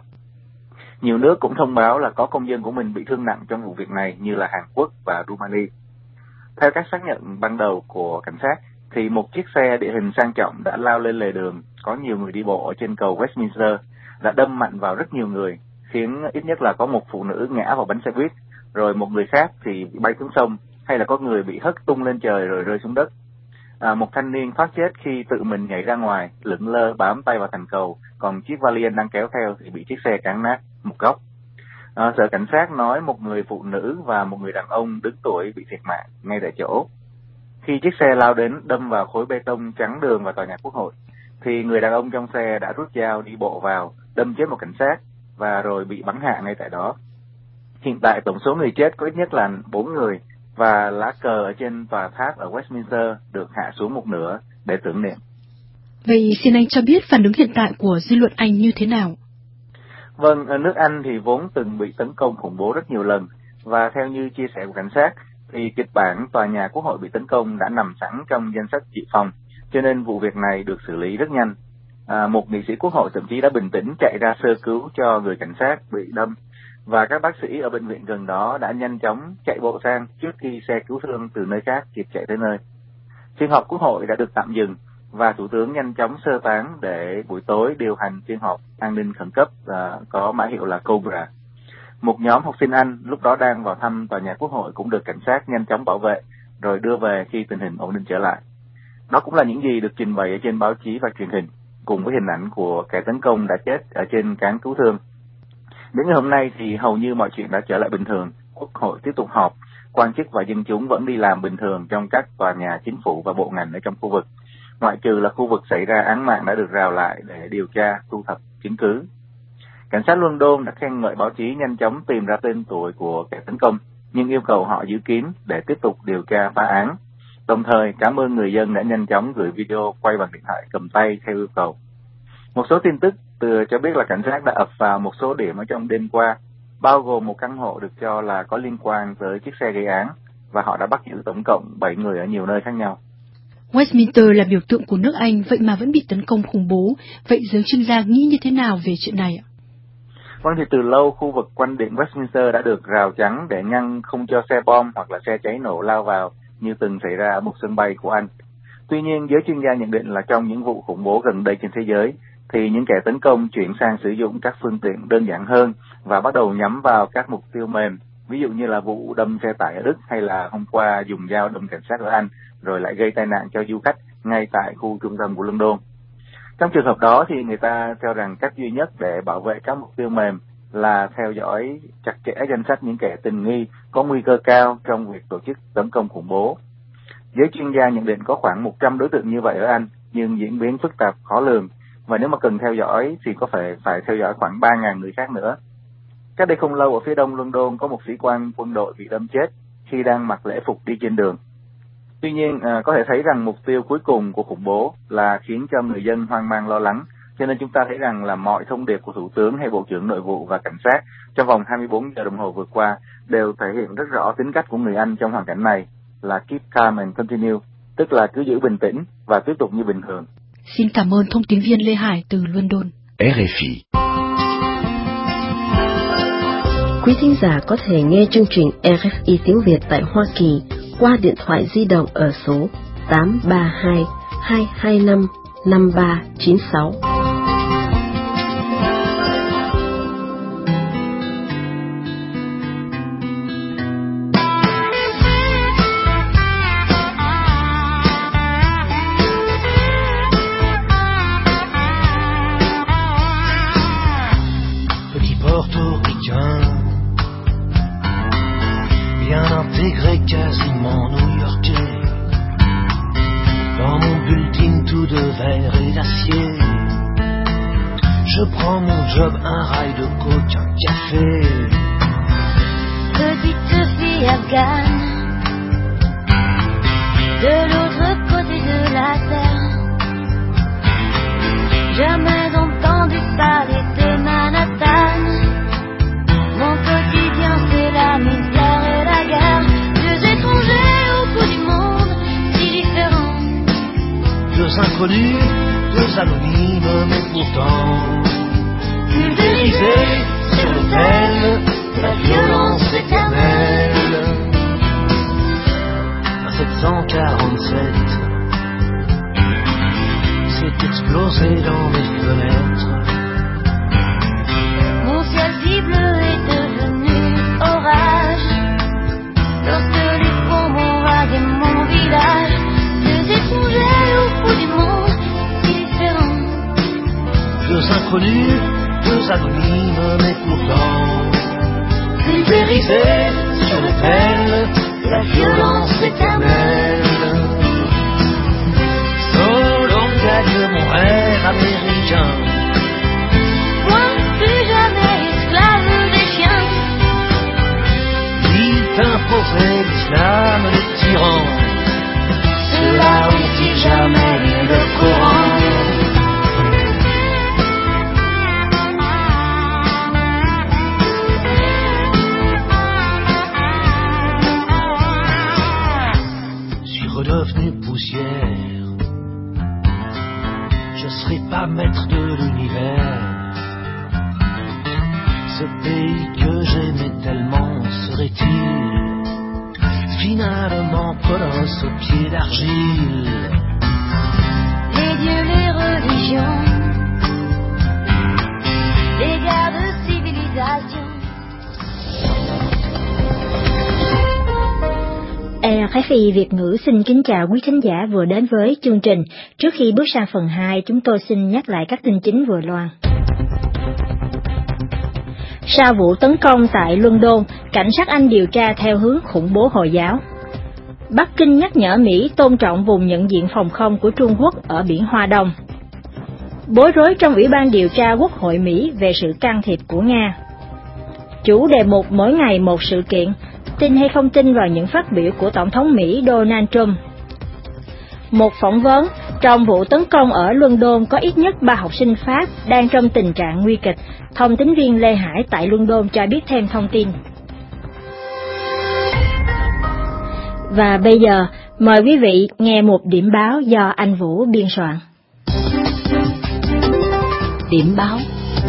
Nhiều nước cũng thông báo là có công dân của mình bị thương nặng trong vụ việc này, như là Hàn Quốc và Rumani. Theo các xác nhận ban đầu của cảnh sát, thì một chiếc xe địa hình sang trọng đã lao lên lề đường, có nhiều người đi bộ ở trên cầu Westminster, đã đâm mạnh vào rất nhiều người, khiến ít nhất là có một phụ nữ ngã vào bánh xe buýt, rồi một người khác thì bị bay xuống sông, hay là có người bị hất tung lên trời rồi rơi xuống đất. À, một thanh niên thoát chết khi tự mình nhảy ra ngoài, lững lơ bám tay vào thành cầu, còn chiếc vali anh đang kéo theo thì bị chiếc xe cán nát một góc. À, sở cảnh sát nói một người phụ nữ và một người đàn ông đứng tuổi bị thiệt mạng ngay tại chỗ. Khi chiếc xe lao đến đâm vào khối bê tông chắn đường vào tòa nhà Quốc hội, thì người đàn ông trong xe đã rút dao đi bộ vào, đâm chết một cảnh sát và rồi bị bắn hạ ngay tại đó. Hiện tại tổng số người chết có ít nhất là bốn người, và lá cờ ở trên tòa tháp ở Westminster được hạ xuống một nửa để tưởng niệm.
Vậy xin anh cho biết phản ứng hiện tại của dư luận Anh như thế nào?
Vâng, ở nước Anh thì vốn từng bị tấn công khủng bố rất nhiều lần, và theo như chia sẻ của cảnh sát, thì kịch bản tòa nhà Quốc hội bị tấn công đã nằm sẵn trong danh sách dự phòng, cho nên vụ việc này được xử lý rất nhanh. À, một nghị sĩ Quốc hội thậm chí đã bình tĩnh chạy ra sơ cứu cho người cảnh sát bị đâm, và các bác sĩ ở bệnh viện gần đó đã nhanh chóng chạy bộ sang trước khi xe cứu thương từ nơi khác kịp chạy tới nơi. Phiên họp Quốc hội đã được tạm dừng, và Thủ tướng nhanh chóng sơ tán để buổi tối điều hành phiên họp an ninh khẩn cấp à, có mã hiệu là Cobra. Một nhóm học sinh Anh lúc đó đang vào thăm tòa nhà Quốc hội cũng được cảnh sát nhanh chóng bảo vệ, rồi đưa về khi tình hình ổn định trở lại. Đó cũng là những gì được trình bày ở trên báo chí và truyền hình, cùng với hình ảnh của kẻ tấn công đã chết ở trên cán cứu thương. Đến ngày hôm nay thì hầu như mọi chuyện đã trở lại bình thường. Quốc hội tiếp tục họp, quan chức và dân chúng vẫn đi làm bình thường trong các tòa nhà chính phủ và bộ ngành ở trong khu vực, ngoại trừ là khu vực xảy ra án mạng đã được rào lại để điều tra, thu thập chứng cứ. Cảnh sát London đã khen ngợi báo chí nhanh chóng tìm ra tên tuổi của kẻ tấn công, nhưng yêu cầu họ giữ kín để tiếp tục điều tra phá án. Đồng thời cảm ơn người dân đã nhanh chóng gửi video quay bằng điện thoại cầm tay theo yêu cầu. Một số tin tức từ cho biết là cảnh sát đã ập vào một số điểm ở trong đêm qua, bao gồm một căn hộ được cho là có liên quan tới chiếc xe gây án, và họ đã bắt giữ tổng cộng bảy người ở nhiều nơi khác nhau.
Westminster là biểu tượng của nước Anh, vậy mà vẫn bị tấn công khủng bố. Vậy giới chuyên gia nghĩ như thế nào về chuyện này ạ?
Vâng, thì từ lâu khu vực quanh điện Westminster đã được rào chắn để ngăn không cho xe bom hoặc là xe cháy nổ lao vào như từng xảy ra ở một sân bay của Anh. Tuy nhiên, giới chuyên gia nhận định là trong những vụ khủng bố gần đây trên thế giới, thì những kẻ tấn công chuyển sang sử dụng các phương tiện đơn giản hơn và bắt đầu nhắm vào các mục tiêu mềm. Ví dụ như là vụ đâm xe tải ở Đức, hay là hôm qua dùng dao đâm cảnh sát ở Anh, rồi lại gây tai nạn cho du khách ngay tại khu trung tâm của London. Trong trường hợp đó thì người ta cho rằng cách duy nhất để bảo vệ các mục tiêu mềm là theo dõi chặt chẽ danh sách những kẻ tình nghi có nguy cơ cao trong việc tổ chức tấn công khủng bố. Giới chuyên gia nhận định có khoảng một trăm đối tượng như vậy ở Anh, nhưng diễn biến phức tạp khó lường, và nếu mà cần theo dõi thì có phải phải theo dõi khoảng ba nghìn người khác nữa. Cách đây không lâu ở phía đông London có một sĩ quan quân đội bị đâm chết khi đang mặc lễ phục đi trên đường. Tuy nhiên, à, có thể thấy rằng mục tiêu cuối cùng của khủng bố là khiến cho người dân hoang mang lo lắng, cho nên chúng ta thấy rằng là mọi thông điệp của Thủ tướng hay Bộ trưởng Nội vụ và Cảnh sát trong vòng hai mươi bốn giờ đồng hồ vừa qua đều thể hiện rất rõ tính cách của người Anh trong hoàn cảnh này là keep calm and continue, tức là cứ giữ bình tĩnh và tiếp tục như bình thường.
Xin cảm ơn thông tín viên Lê Hải từ London.
rờ ép i.
Quý thính giả có thể nghe chương trình rờ ép i tiếng Việt tại Hoa Kỳ qua điện thoại di động ở số tám ba hai, hai hai năm, năm ba chín sáu.
Quasiment new-yorkais, dans mon bulletin tout de verre et d'acier, je prends mon job, un rail de coke, un café.
Petite fille afghane, de l'autre côté de la terre, jamais entendu parler de Manhattan. Mon quotidien c'est la misère et la guerre.
Deux inconnus, deux anonymes, mais pourtant pulvérisés sur l'autel de la violence éternelle. À sept cent quarante-sept, c'est explosé dans mes fenêtres.
Mon ciel si bleu est devenu orage lorsque les bombes ont rasé mon village. Deux étrangers au bout du monde, différents.
Deux inconnus, deux anonymes, mais pourtant pulvérisés sur l'autel de la violence éternelle. Solon gagne mon rêve américain.
Moi, plus jamais esclave des chiens.
Il imposait l'islam des tyrans. Ceux-là ont-ils jamais lu le Coran? Je suis redevenu poussière. Je serai pas maître de l'univers. Ce pays que j'aimais tellement serait-il finalement colosse aux pieds d'argile?
Les dieux, les religions, les guerres de civilisation.
rờ ép i Việt ngữ xin kính chào quý khán giả vừa đến với chương trình. Trước khi bước sang phần hai, chúng tôi xin nhắc lại các tin chính vừa loan. Sau vụ tấn công tại London, cảnh sát Anh điều tra theo hướng khủng bố Hồi giáo. Bắc Kinh nhắc nhở Mỹ tôn trọng vùng nhận diện phòng không của Trung Quốc ở biển Hoa Đông. Bối rối trong Ủy ban điều tra Quốc hội Mỹ về sự can thiệp của Nga. Chủ đề mục mỗi ngày một sự kiện, tin hay không tin vào những phát biểu của Tổng thống Mỹ Donald Trump. Một phỏng vấn, Trong vụ tấn công ở London có ít nhất ba học sinh Pháp đang trong tình trạng nguy kịch. Thông tín viên Lê Hải tại London cho biết thêm thông tin. Và bây giờ, mời quý vị nghe một điểm báo do anh Vũ biên soạn.
Điểm báo.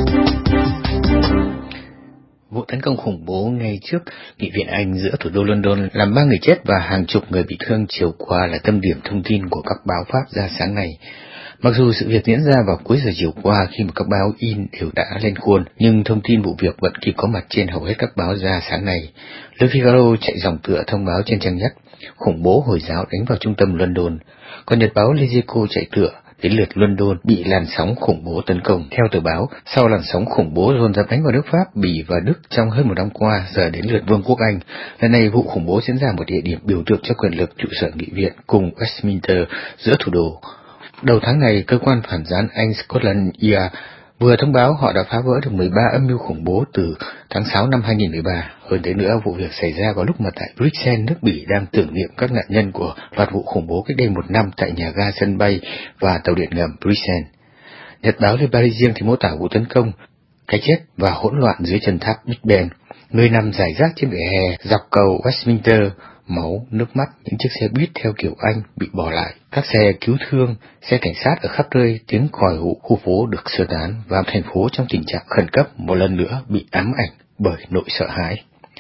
Vụ tấn công khủng bố ngay trước Nghị viện Anh giữa thủ đô London làm ba người chết và hàng chục người bị thương chiều qua là tâm điểm thông tin của các báo Pháp ra sáng nay. Mặc dù sự việc diễn ra vào cuối giờ chiều qua khi mà các báo in đều đã lên khuôn, nhưng thông tin vụ việc vẫn kịp có mặt trên hầu hết các báo ra sáng nay. Le Figaro chạy dòng tựa thông báo trên trang nhất, khủng bố Hồi giáo đánh vào trung tâm London, còn nhật báo Les Echos chạy tựa, đến lượt London bị làn sóng khủng bố tấn công. Theo tờ báo, sau làn sóng khủng bố dồn dập đánh vào nước Pháp, Bỉ và Đức trong hơn một năm qua, giờ đến lượt Vương quốc Anh. Lần này vụ khủng bố diễn ra một địa điểm biểu tượng cho quyền lực, trụ sở nghị viện cùng Westminster giữa thủ đô. Đầu tháng này, cơ quan phản gián Anh Scotland Yard vừa thông báo họ đã phá vỡ được mười ba âm mưu khủng bố từ tháng sáu năm hai nghìn không trăm mười ba. Hơn thế nữa, vụ việc xảy ra vào lúc mà tại Bruxelles, nước Bỉ đang tưởng niệm các nạn nhân của loạt vụ khủng bố cách đây một năm tại nhà ga sân bay và tàu điện ngầm Bruxelles. Nhật báo Le Parisien thì mô tả vụ tấn công, cái chết và hỗn loạn dưới chân tháp Big Ben, người nằm rải rác trên vỉa hè dọc cầu Westminster, máu, nước mắt, những chiếc xe buýt theo kiểu Anh bị bỏ lại, các xe cứu thương, xe cảnh sát ở khắp nơi, tiếng còi hụ, khu phố được sơ tán và thành phố trong tình trạng khẩn cấp một lần nữa bị ám ảnh bởi nỗi sợ hãi.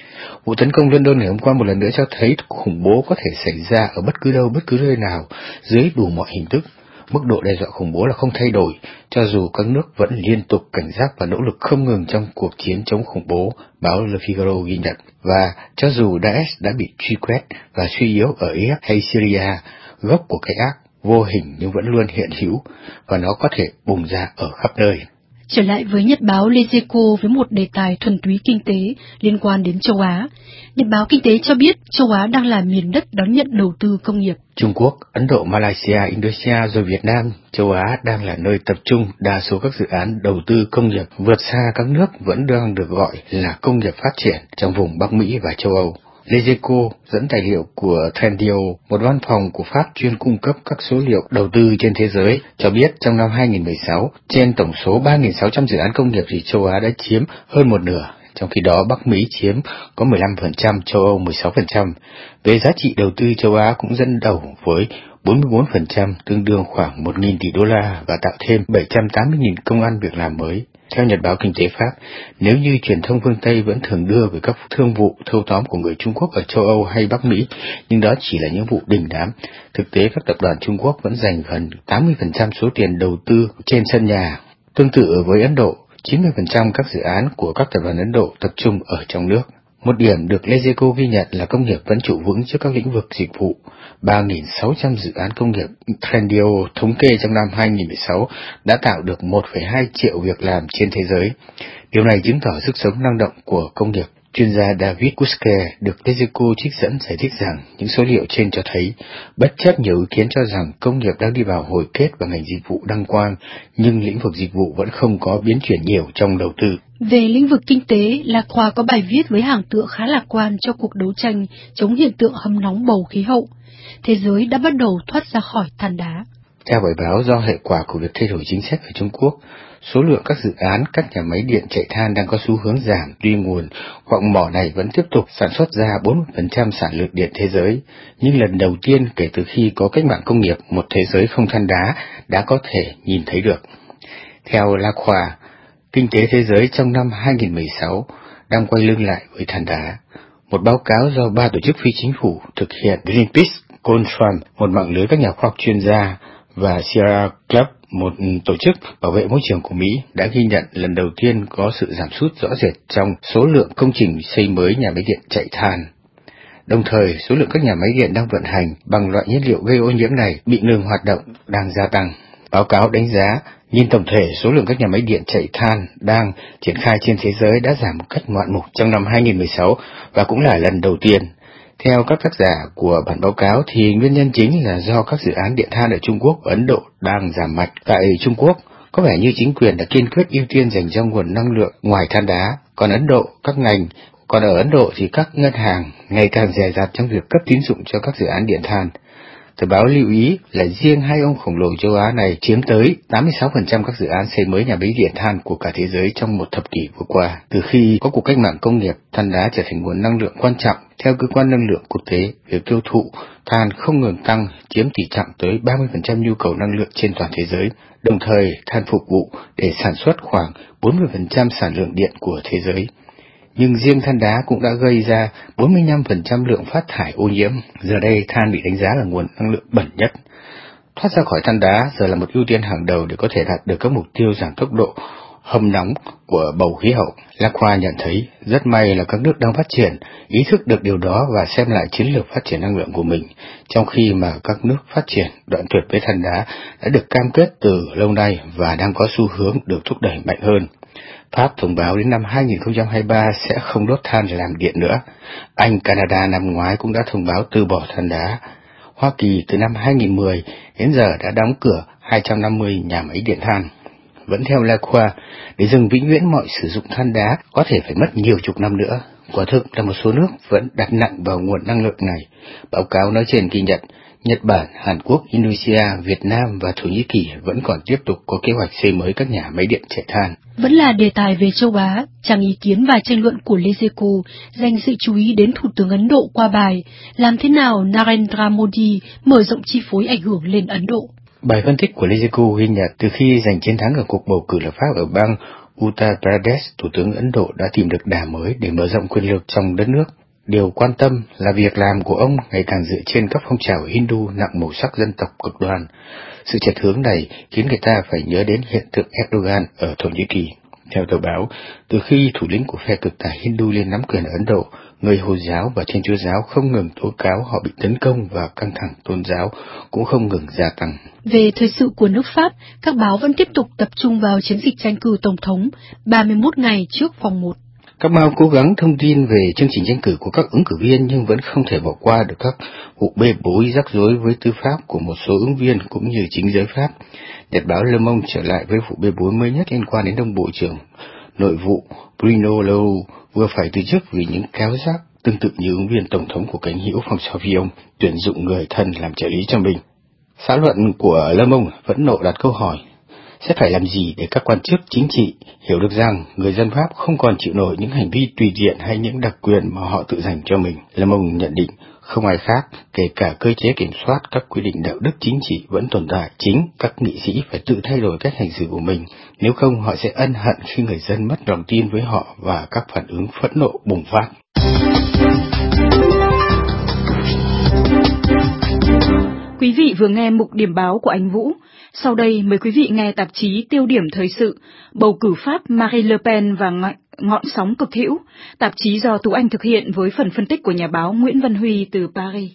Vụ tấn công London ngày hôm qua một lần nữa cho thấy khủng bố có thể xảy ra ở bất cứ đâu, bất cứ nơi nào, dưới đủ mọi hình thức. Mức độ đe dọa khủng bố là không thay đổi, cho dù các nước vẫn liên tục cảnh giác và nỗ lực không ngừng trong cuộc chiến chống khủng bố, báo Le Figaro ghi nhận. Và cho dù Daesh đã bị truy quét và suy yếu ở Iraq hay Syria, gốc của cái ác vô hình nhưng vẫn luôn hiện hữu, và nó có thể bùng ra ở khắp nơi.
Trở lại với nhật báo Les Echos với một đề tài thuần túy kinh tế liên quan đến châu Á. Nhật báo Kinh tế cho biết châu Á đang là miền đất đón nhận đầu tư công nghiệp.
Trung Quốc, Ấn Độ, Malaysia, Indonesia rồi Việt Nam, châu Á đang là nơi tập trung đa số các dự án đầu tư công nghiệp, vượt xa các nước vẫn đang được gọi là công nghiệp phát triển trong vùng Bắc Mỹ và châu Âu. Les Echos dẫn tài liệu của Trendio, một văn phòng của Pháp chuyên cung cấp các số liệu đầu tư trên thế giới, cho biết trong năm hai nghìn không trăm mười sáu, trên tổng số ba nghìn sáu trăm dự án công nghiệp thì châu Á đã chiếm hơn một nửa, trong khi đó Bắc Mỹ chiếm có mười lăm phần trăm, châu Âu mười sáu phần trăm. Về giá trị đầu tư, châu Á cũng dẫn đầu với bốn mươi bốn phần trăm, tương đương khoảng một nghìn tỷ đô la và tạo thêm bảy trăm tám mươi nghìn công ăn việc làm mới. Theo Nhật báo Kinh tế Pháp, nếu như truyền thông phương Tây vẫn thường đưa về các thương vụ thâu tóm của người Trung Quốc ở châu Âu hay Bắc Mỹ, nhưng đó chỉ là những vụ đình đám. Thực tế, các tập đoàn Trung Quốc vẫn dành gần tám mươi phần trăm số tiền đầu tư trên sân nhà. Tương tự với Ấn Độ, chín mươi phần trăm các dự án của các tập đoàn Ấn Độ tập trung ở trong nước. Một điểm được Les Echos ghi nhận là công nghiệp vẫn trụ vững trước các lĩnh vực dịch vụ. ba nghìn sáu trăm dự án công nghiệp Trendio thống kê trong năm hai nghìn không trăm mười sáu đã tạo được một phẩy hai triệu việc làm trên thế giới. Điều này chứng tỏ sức sống năng động của công nghiệp. Chuyên gia David Kuske được Les Echos trích dẫn giải thích rằng những số liệu trên cho thấy, bất chấp nhiều ý kiến cho rằng công nghiệp đang đi vào hồi kết và ngành dịch vụ đăng quang, nhưng lĩnh vực dịch vụ vẫn không có biến chuyển nhiều trong đầu tư.
Về lĩnh vực kinh tế, La Croix có bài viết với hàng tượng khá lạc quan cho cuộc đấu tranh chống hiện tượng hâm nóng bầu khí hậu. Thế giới đã bắt đầu thoát ra khỏi than đá.
Theo bài báo, do hệ quả của việc thay đổi chính sách ở Trung Quốc, số lượng các dự án, các nhà máy điện chạy than đang có xu hướng giảm, tuy nguồn quặng mỏ này vẫn tiếp tục sản xuất ra bốn mươi phần trăm sản lượng điện thế giới. Nhưng lần đầu tiên kể từ khi có cách mạng công nghiệp, một thế giới không than đá đã có thể nhìn thấy được. Theo La Croix, kinh tế thế giới trong năm hai nghìn không trăm mười sáu đang quay lưng lại với than đá. Một báo cáo do ba tổ chức phi chính phủ thực hiện, Greenpeace, Contram, một mạng lưới các nhà khoa học chuyên gia, và Sierra Club, một tổ chức bảo vệ môi trường của Mỹ, đã ghi nhận lần đầu tiên có sự giảm sút rõ rệt trong số lượng công trình xây mới nhà máy điện chạy than. Đồng thời, số lượng các nhà máy điện đang vận hành bằng loại nhiên liệu gây ô nhiễm này bị ngừng hoạt động đang gia tăng. Báo cáo đánh giá, nhìn tổng thể, số lượng các nhà máy điện chạy than đang triển khai trên thế giới đã giảm một cách ngoạn mục trong năm hai nghìn không trăm mười sáu và cũng là lần đầu tiên. Theo các tác giả của bản báo cáo thì nguyên nhân chính là do các dự án điện than ở Trung Quốc và Ấn Độ đang giảm mạnh. Tại Trung Quốc, có vẻ như chính quyền đã kiên quyết ưu tiên dành cho nguồn năng lượng ngoài than đá, còn Ấn Độ, các ngành, còn ở Ấn Độ thì các ngân hàng ngày càng dè dặt trong việc cấp tín dụng cho các dự án điện than. Tờ báo lưu ý là riêng hai ông khổng lồ châu Á này chiếm tới tám mươi sáu phần trăm các dự án xây mới nhà máy điện than của cả thế giới trong một thập kỷ vừa qua. Từ khi có cuộc cách mạng công nghiệp, than đá trở thành nguồn năng lượng quan trọng. Theo cơ quan năng lượng quốc tế, việc tiêu thụ than không ngừng tăng, chiếm tỷ trọng tới ba mươi phần trăm nhu cầu năng lượng trên toàn thế giới. Đồng thời, than phục vụ để sản xuất khoảng bốn mươi phần trăm sản lượng điện của thế giới. Nhưng riêng than đá cũng đã gây ra bốn mươi lăm phần trăm lượng phát thải ô nhiễm. Giờ đây, than bị đánh giá là nguồn năng lượng bẩn nhất. Thoát ra khỏi than đá giờ là một ưu tiên hàng đầu để có thể đạt được các mục tiêu giảm tốc độ hâm nóng của bầu khí hậu. Lacroix nhận thấy rất may là các nước đang phát triển ý thức được điều đó và xem lại chiến lược phát triển năng lượng của mình, trong khi mà các nước phát triển đoạn tuyệt với than đá đã được cam kết từ lâu nay và đang có xu hướng được thúc đẩy mạnh hơn. Pháp thông báo đến năm hai nghìn không trăm hai mươi ba sẽ không đốt than để làm điện nữa. Anh, Canada năm ngoái cũng đã thông báo từ bỏ than đá. Hoa Kỳ từ năm hai nghìn không trăm mười đến giờ đã đóng cửa hai trăm năm mươi nhà máy điện than. Vẫn theo Lacroix, để dừng vĩnh viễn mọi sử dụng than đá có thể phải mất nhiều chục năm nữa. Quả thực là một số nước vẫn đặt nặng vào nguồn năng lượng này. Báo cáo nói trên ghi nhận, Nhật Bản, Hàn Quốc, Indonesia, Việt Nam và Thổ Nhĩ Kỳ vẫn còn tiếp tục có kế hoạch xây mới các nhà máy điện chạy than.
Vẫn là đề tài về châu Á, trang ý kiến và tranh luận của Leseco dành sự chú ý đến Thủ tướng Ấn Độ qua bài Làm thế nào Narendra Modi mở rộng chi phối ảnh hưởng lên Ấn Độ.
Bài phân tích của Leseco ghi nhận từ khi giành chiến thắng ở cuộc bầu cử lập pháp ở bang Uttar Pradesh, Thủ tướng Ấn Độ đã tìm được đà mới để mở rộng quyền lực trong đất nước. Điều quan tâm là việc làm của ông ngày càng dựa trên các phong trào Hindu nặng màu sắc dân tộc cực đoan. Sự chệch hướng này khiến người ta phải nhớ đến hiện tượng Erdogan ở Thổ Nhĩ Kỳ. Theo tờ báo, từ khi thủ lĩnh của phe cực tài Hindu lên nắm quyền ở Ấn Độ, người Hồi giáo và Thiên Chúa giáo không ngừng tố cáo họ bị tấn công và căng thẳng tôn giáo cũng không ngừng gia tăng.
Về thời sự của nước Pháp, các báo vẫn tiếp tục tập trung vào chiến dịch tranh cử tổng thống ba mươi mốt ngày trước vòng một.
Các báo cố gắng thông tin về chương trình tranh cử của các ứng cử viên nhưng vẫn không thể bỏ qua được các vụ bê bối rắc rối với tư pháp của một số ứng viên cũng như chính giới Pháp. Nhật báo Le Monde trở lại với vụ bê bối mới nhất liên quan đến ông Bộ trưởng Nội vụ Bruno Le Roux vừa phải từ chức vì những kéo rác tương tự như ứng viên tổng thống của cánh hữu François Fillon tuyển dụng người thân làm trợ lý cho mình. Xã luận của Le Monde vẫn nộ đặt câu hỏi: sẽ phải làm gì để các quan chức chính trị hiểu được rằng người dân Pháp không còn chịu nổi những hành vi tùy tiện hay những đặc quyền mà họ tự dành cho mình. Le Monde nhận định không ai khác, kể cả cơ chế kiểm soát các quy định đạo đức chính trị vẫn tồn tại. Chính các nghị sĩ phải tự thay đổi cách hành xử của mình, nếu không họ sẽ ân hận khi người dân mất lòng tin với họ và các phản ứng phẫn nộ bùng phát.
Quý vị vừa nghe mục điểm báo của anh Vũ. Sau đây mời quý vị nghe tạp chí Tiêu điểm thời sự, bầu cử Pháp Marine Le Pen và ngọn sóng cực hữu, tạp chí do Tú Anh thực hiện với phần phân tích của nhà báo Nguyễn Văn Huy từ Paris.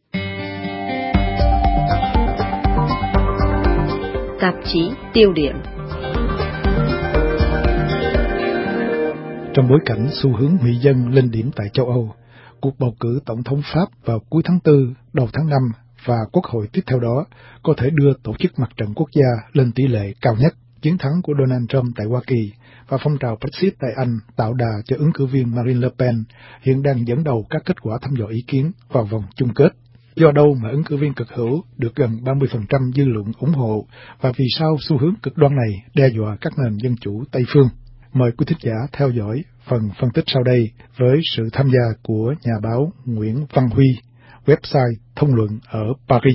Tạp chí Tiêu điểm.
Trong bối cảnh xu hướng mỹ dân lên điểm tại châu Âu, cuộc bầu cử tổng thống Pháp vào cuối tháng tư, đầu tháng năm và quốc hội tiếp theo đó có thể đưa tổ chức mặt trận quốc gia lên tỷ lệ cao nhất. Chiến thắng của Donald Trump tại Hoa Kỳ và phong trào Brexit tại Anh tạo đà cho ứng cử viên Marine Le Pen hiện đang dẫn đầu các kết quả thăm dò ý kiến vào vòng chung kết. Do đâu mà ứng cử viên cực hữu được gần ba mươi phần trăm dư luận ủng hộ, và vì sao xu hướng cực đoan này đe dọa các nền dân chủ Tây phương? Mời quý thính giả theo dõi phần phân tích sau đây với sự tham gia của nhà báo Nguyễn Văn Huy, website Thông luận ở Paris.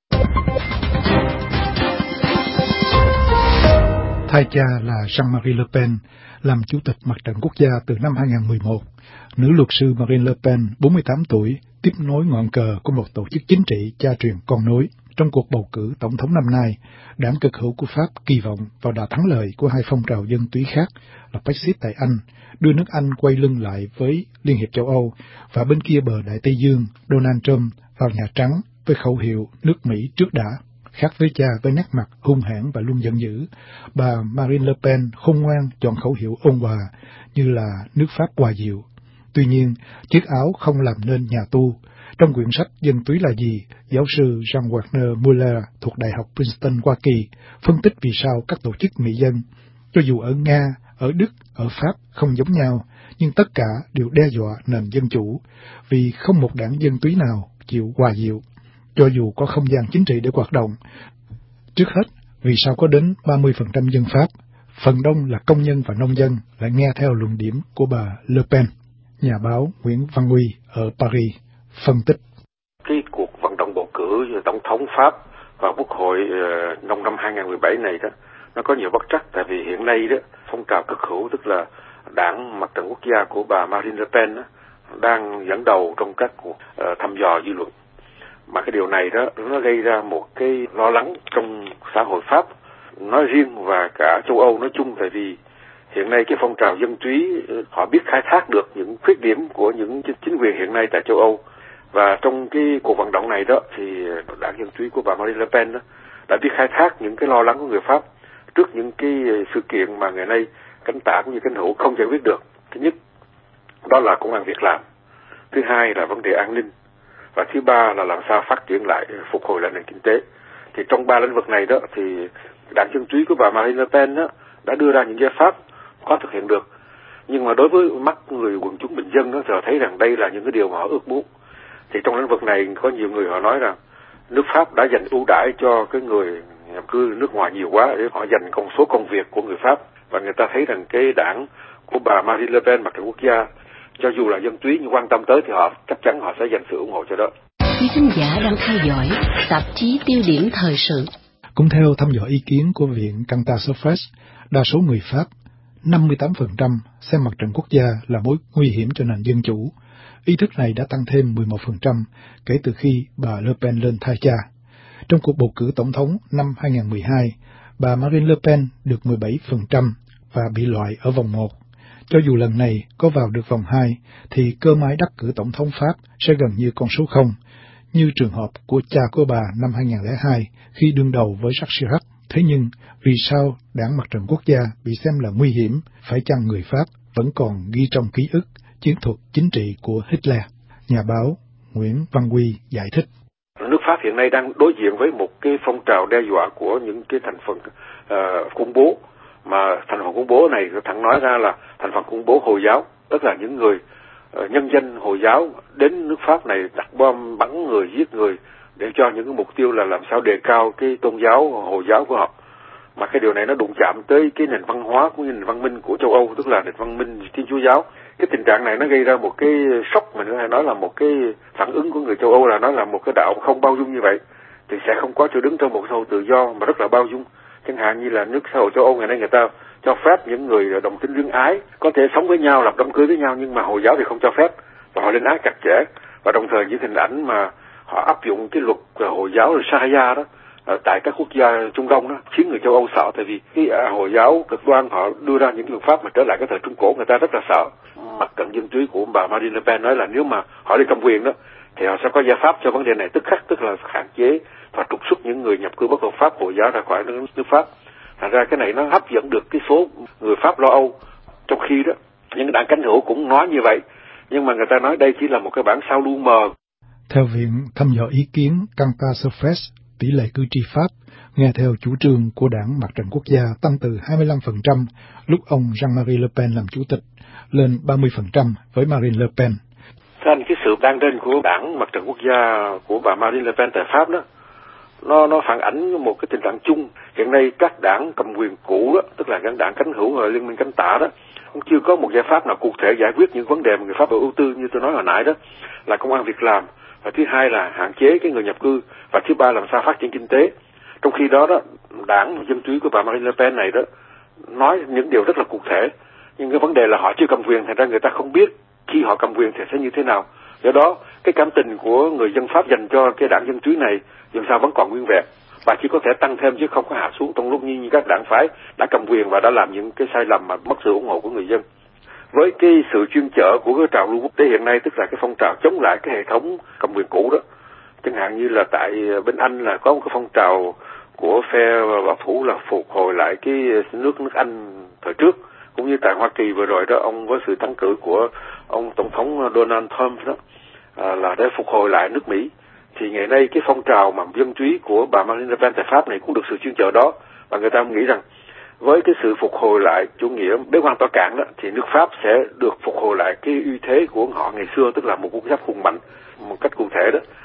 Thay cha là Jean-Marie Le Pen làm chủ tịch mặt trận quốc gia từ năm hai nghìn không trăm mười một. Nữ luật sư Marine Le Pen, bốn mươi tám tuổi, tiếp nối ngọn cờ của một tổ chức chính trị cha truyền con nối. Trong cuộc bầu cử tổng thống năm nay, đảng cực hữu của Pháp kỳ vọng vào đà thắng lợi của hai phong trào dân túy khác là Brexit tại Anh, đưa nước Anh quay lưng lại với Liên hiệp châu Âu, và bên kia bờ Đại Tây Dương, Donald Trump vào Nhà Trắng với khẩu hiệu nước Mỹ trước đã. Khác với cha với nét mặt hung hãn và luôn giận dữ, bà Marine Le Pen khôn ngoan chọn khẩu hiệu ôn hòa như là nước Pháp hòa dịu. Tuy nhiên, chiếc áo không làm nên nhà tu. Trong quyển sách Dân túy là gì, giáo sư Jean Wagner Muller thuộc Đại học Princeton, Hoa Kỳ, phân tích vì sao các tổ chức mỹ dân, cho dù ở Nga, ở Đức, ở Pháp không giống nhau, nhưng tất cả đều đe dọa nền dân chủ, vì không một đảng dân túy nào chịu hòa dịu. cho dù có không gian chính trị để hoạt động. Trước hết, vì sao có đến ba mươi phần trăm dân Pháp, phần đông là công nhân và nông dân, lại nghe theo luận điểm của bà Le Pen? Nhà báo Nguyễn Văn Huy ở Paris phân tích.
Cái cuộc vận động bầu cử tổng thống Pháp vào Quốc hội uh, trong năm hai không một bảy này đó, nó có nhiều bất trắc, tại vì hiện nay đó phong trào cực hữu, tức là đảng Mặt trận Quốc gia của bà Marine Le Pen đó, đang dẫn đầu trong các cuộc uh, thăm dò dư luận. Mà cái điều này đó nó gây ra một cái lo lắng trong xã hội Pháp nói riêng và cả châu Âu nói chung, tại vì hiện nay cái phong trào dân túy họ biết khai thác được những khuyết điểm của những chính quyền hiện nay tại châu Âu. Và trong cái cuộc vận động này đó thì đảng dân túy của bà Marine Le Pen đó đã biết khai thác những cái lo lắng của người Pháp trước những cái sự kiện mà ngày nay cánh tả cũng như cánh hữu không giải quyết được. Thứ nhất, đó là công ăn việc làm. Thứ hai là vấn đề an ninh. Và thứ ba là làm sao phát triển lại, phục hồi lại nền kinh tế. Thì trong ba lĩnh vực này đó thì đảng dân túy của bà Marine Le Pen đó đã đưa ra những giải pháp có thực hiện được. Nhưng mà đối với mắt người quần chúng bình dân đó, thì họ thấy rằng đây là những cái điều mà họ ước muốn. Thì trong lĩnh vực này có nhiều người họ nói rằng nước Pháp đã dành ưu đãi cho cái người nhập cư nước ngoài nhiều quá, để họ dành công số công việc của người Pháp. Và người ta thấy rằng cái đảng của bà Marine Le Pen, Mặt trận Quốc gia, cho dù là dân túy nhưng quan tâm tới thì họ chắc chắn họ sẽ dành sự ủng hộ cho đó.
Quý thính giả đang theo dõi tạp chí Tiêu điểm thời sự.
Cũng theo thăm dò ý kiến của Viện Kantar Surface, đa số người Pháp, năm mươi tám phần trăm, xem Mặt trận Quốc gia là mối nguy hiểm cho nền dân chủ. Ý thức này đã tăng thêm mười một phần trăm kể từ khi bà Le Pen lên thay cha. Trong cuộc bầu cử tổng thống năm hai không một hai, bà Marine Le Pen được mười bảy phần trăm và bị loại ở vòng một. Cho dù lần này có vào được vòng hai, thì cơ máy đắc cử tổng thống Pháp sẽ gần như con số không, như trường hợp của cha của bà năm hai không không hai khi đương đầu với Jacques Chirac. Thế nhưng, vì sao đảng Mặt trận Quốc gia bị xem là nguy hiểm, phải chăng người Pháp vẫn còn ghi trong ký ức chiến thuật chính trị của Hitler? Nhà báo Nguyễn Văn Huy giải thích.
Nước Pháp hiện nay đang đối diện với một cái phong trào đe dọa của những cái thành phần uh, khủng bố, mà thành phần khủng bố này thẳng nói ra là thành phần khủng bố Hồi giáo, tức là những người uh, nhân dân Hồi giáo đến nước Pháp này đặt bom bắn người, giết người để cho những cái mục tiêu là làm sao đề cao cái tôn giáo Hồi giáo của họ. Mà cái điều này nó đụng chạm tới cái nền văn hóa cũng như nền văn minh của châu Âu, tức là nền văn minh Thiên Chúa giáo. Cái tình trạng này nó gây ra một cái sốc, mà nữa hay nói là một cái phản ứng của người châu Âu, là nó là một cái đạo không bao dung như vậy thì sẽ không có chỗ đứng trong một xã hội tự do mà rất là bao dung. Chẳng hạn như là nước xã hội châu Âu ngày nay người ta cho phép những người đồng tính luyến ái có thể sống với nhau, lập đám cưới với nhau, nhưng mà Hồi giáo thì không cho phép và họ lên án chặt chẽ. Và đồng thời những hình ảnh mà họ áp dụng cái luật Hồi giáo là Sharia đó ở tại các quốc gia Trung Đông đó khiến người châu Âu sợ, tại vì cái Hồi giáo cực đoan họ đưa ra những luật pháp mà trở lại cái thời Trung Cổ, người ta rất là sợ. Mặt trận dân túy của bà Marine Le Pen nói là nếu mà họ đi cầm quyền đó thì họ sẽ có giải pháp cho vấn đề này tức khắc, tức là hạn chế và trục xuất những người nhập cư bất hợp pháp Hồi giáo ra khỏi nước, nước Pháp. Thành ra cái này nó hấp dẫn được cái số người Pháp lo âu. Trong khi đó những đảng cánh hữu cũng nói như vậy, nhưng mà người ta nói đây chỉ là một cái bản sao lu mờ.
Theo Viện thăm dò ý kiến Kantar Surface, tỷ lệ cử tri Pháp nghe theo chủ trương của đảng Mặt trận Quốc gia tăng từ hai mươi lăm phần trăm lúc ông Jean-Marie Le Pen làm chủ tịch lên ba mươi phần trăm với Marine Le Pen.
Thành cái sự đang lên của đảng Mặt trận Quốc gia của bà Marine Le Pen tại Pháp đó, nó nó phản ánh một cái tình trạng chung. Hiện nay các đảng cầm quyền cũ đó, tức là các đảng cánh hữu và liên minh cánh tả đó, cũng chưa có một giải pháp nào cụ thể giải quyết những vấn đề mà người Pháp ưu tư như tôi nói hồi nãy đó, là công ăn việc làm, và thứ hai là hạn chế cái người nhập cư, và thứ ba làm sao phát triển kinh tế. Trong khi đó đó, đảng dân túy của bà Marine Le Pen này đó nói những điều rất là cụ thể, nhưng cái vấn đề là họ chưa cầm quyền, thành ra người ta không biết khi họ cầm quyền thì sẽ như thế nào. Do đó cái cảm tình của người dân Pháp dành cho cái đảng dân túy này dù sao vẫn còn nguyên vẹn, và chỉ có thể tăng thêm chứ không có hạ xuống trong lúc như các đảng phái đã cầm quyền và đã làm những cái sai lầm mà mất sự ủng hộ của người dân. Với cái sự chuyên chở của cái trào lưu quốc tế hiện nay, tức là cái phong trào chống lại cái hệ thống cầm quyền cũ đó, chẳng hạn như là tại bên Anh là có một cái phong trào của phe bảo thủ là phục hồi lại cái nước nước Anh thời trước, cũng như tại Hoa Kỳ vừa rồi đó, ông với sự thắng cử của ông tổng thống Donald Trump đó à, là để phục hồi lại nước Mỹ. Thì ngày nay cái phong trào mà dân túy của bà Marine Le Pen tại Pháp này cũng được sự chuyên chở đó, và người ta nghĩ rằng với cái sự phục hồi lại chủ nghĩa bế quan tỏa cản đó thì nước Pháp sẽ được phục hồi lại cái uy thế của họ ngày xưa, tức là một quốc gia hùng mạnh một cách cụ thể đó.